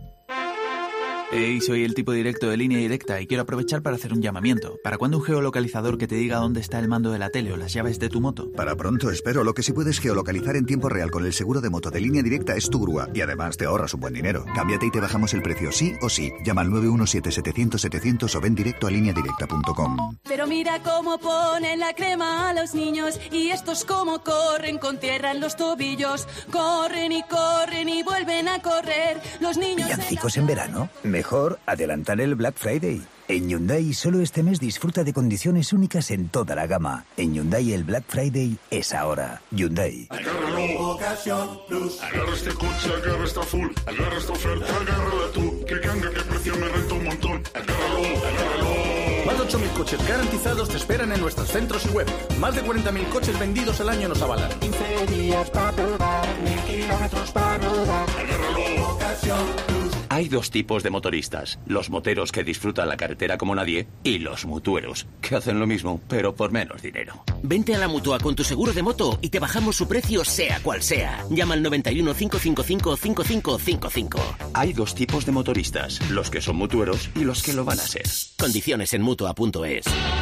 Hey, soy el tipo directo de Línea Directa y quiero aprovechar para hacer un llamamiento. ¿Para cuándo un geolocalizador que te diga dónde está el mando de la tele o las llaves de tu moto? Para pronto, espero. Lo que sí puedes geolocalizar en tiempo real con el seguro de moto de Línea Directa es tu grúa. Y además te ahorras un buen dinero. Cámbiate y te bajamos el precio sí o sí. Llama al nueve uno siete setecientos setecientos o ven directo a línea directa punto com. Pero mira cómo ponen la crema a los niños y estos cómo corren con tierra en los tobillos. Corren y corren y vuelven a correr. Los niños... ¿Villancicos en verano? Mejor adelantar el Black Friday. En Hyundai solo este mes disfruta de condiciones únicas en toda la gama. En Hyundai el Black Friday es ahora. Hyundai. Agárralo, Ocasión Plus. Agarra este coche, agarra esta full. Agarra esta oferta, agárrala tú. Que canga, que precio me renta un montón. Agárralo, agárralo. Más de ocho mil coches garantizados te esperan en nuestros centros y web. Más de cuarenta mil coches vendidos al año nos avalan. quince días para probar, mil kilómetros para rodar. Agárralo, Ocasión Plus. Hay dos tipos de motoristas, los moteros que disfrutan la carretera como nadie y los mutueros, que hacen lo mismo, pero por menos dinero. Vente a la Mutua con tu seguro de moto y te bajamos su precio sea cual sea. Llama al noventa y uno, cinco cinco cinco, cinco cinco cinco cinco. Hay dos tipos de motoristas, los que son mutueros y los que lo van a ser. Condiciones en mutua punto es.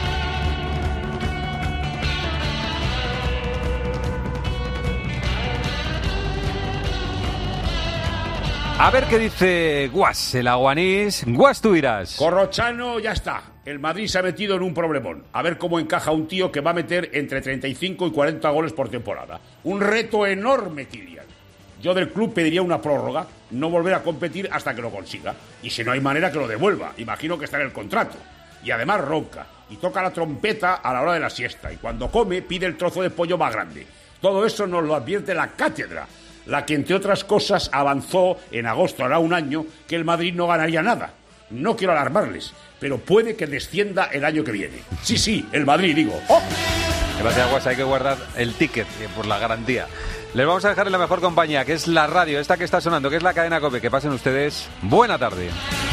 A ver qué dice Guas, el aguanís. Guas, tú dirás. Corrochano, ya está. El Madrid se ha metido en un problemón. A ver cómo encaja un tío que va a meter entre treinta y cinco y cuarenta goles por temporada. Un reto enorme, Kylian. Yo del club pediría una prórroga, no volver a competir hasta que lo consiga. Y si no hay manera, que lo devuelva. Imagino que está en el contrato. Y además ronca. Y toca la trompeta a la hora de la siesta. Y cuando come, pide el trozo de pollo más grande. Todo eso nos lo advierte la cátedra. La que, entre otras cosas, avanzó en agosto, hará un año, que el Madrid no ganaría nada. No quiero alarmarles, pero puede que descienda el año que viene. Sí, sí, el Madrid, digo. ¡Oh! Gracias, Guas, hay que guardar el ticket por la garantía. Les vamos a dejar en la mejor compañía, que es la radio, esta que está sonando, que es la cadena COPE. Que pasen ustedes buena tarde.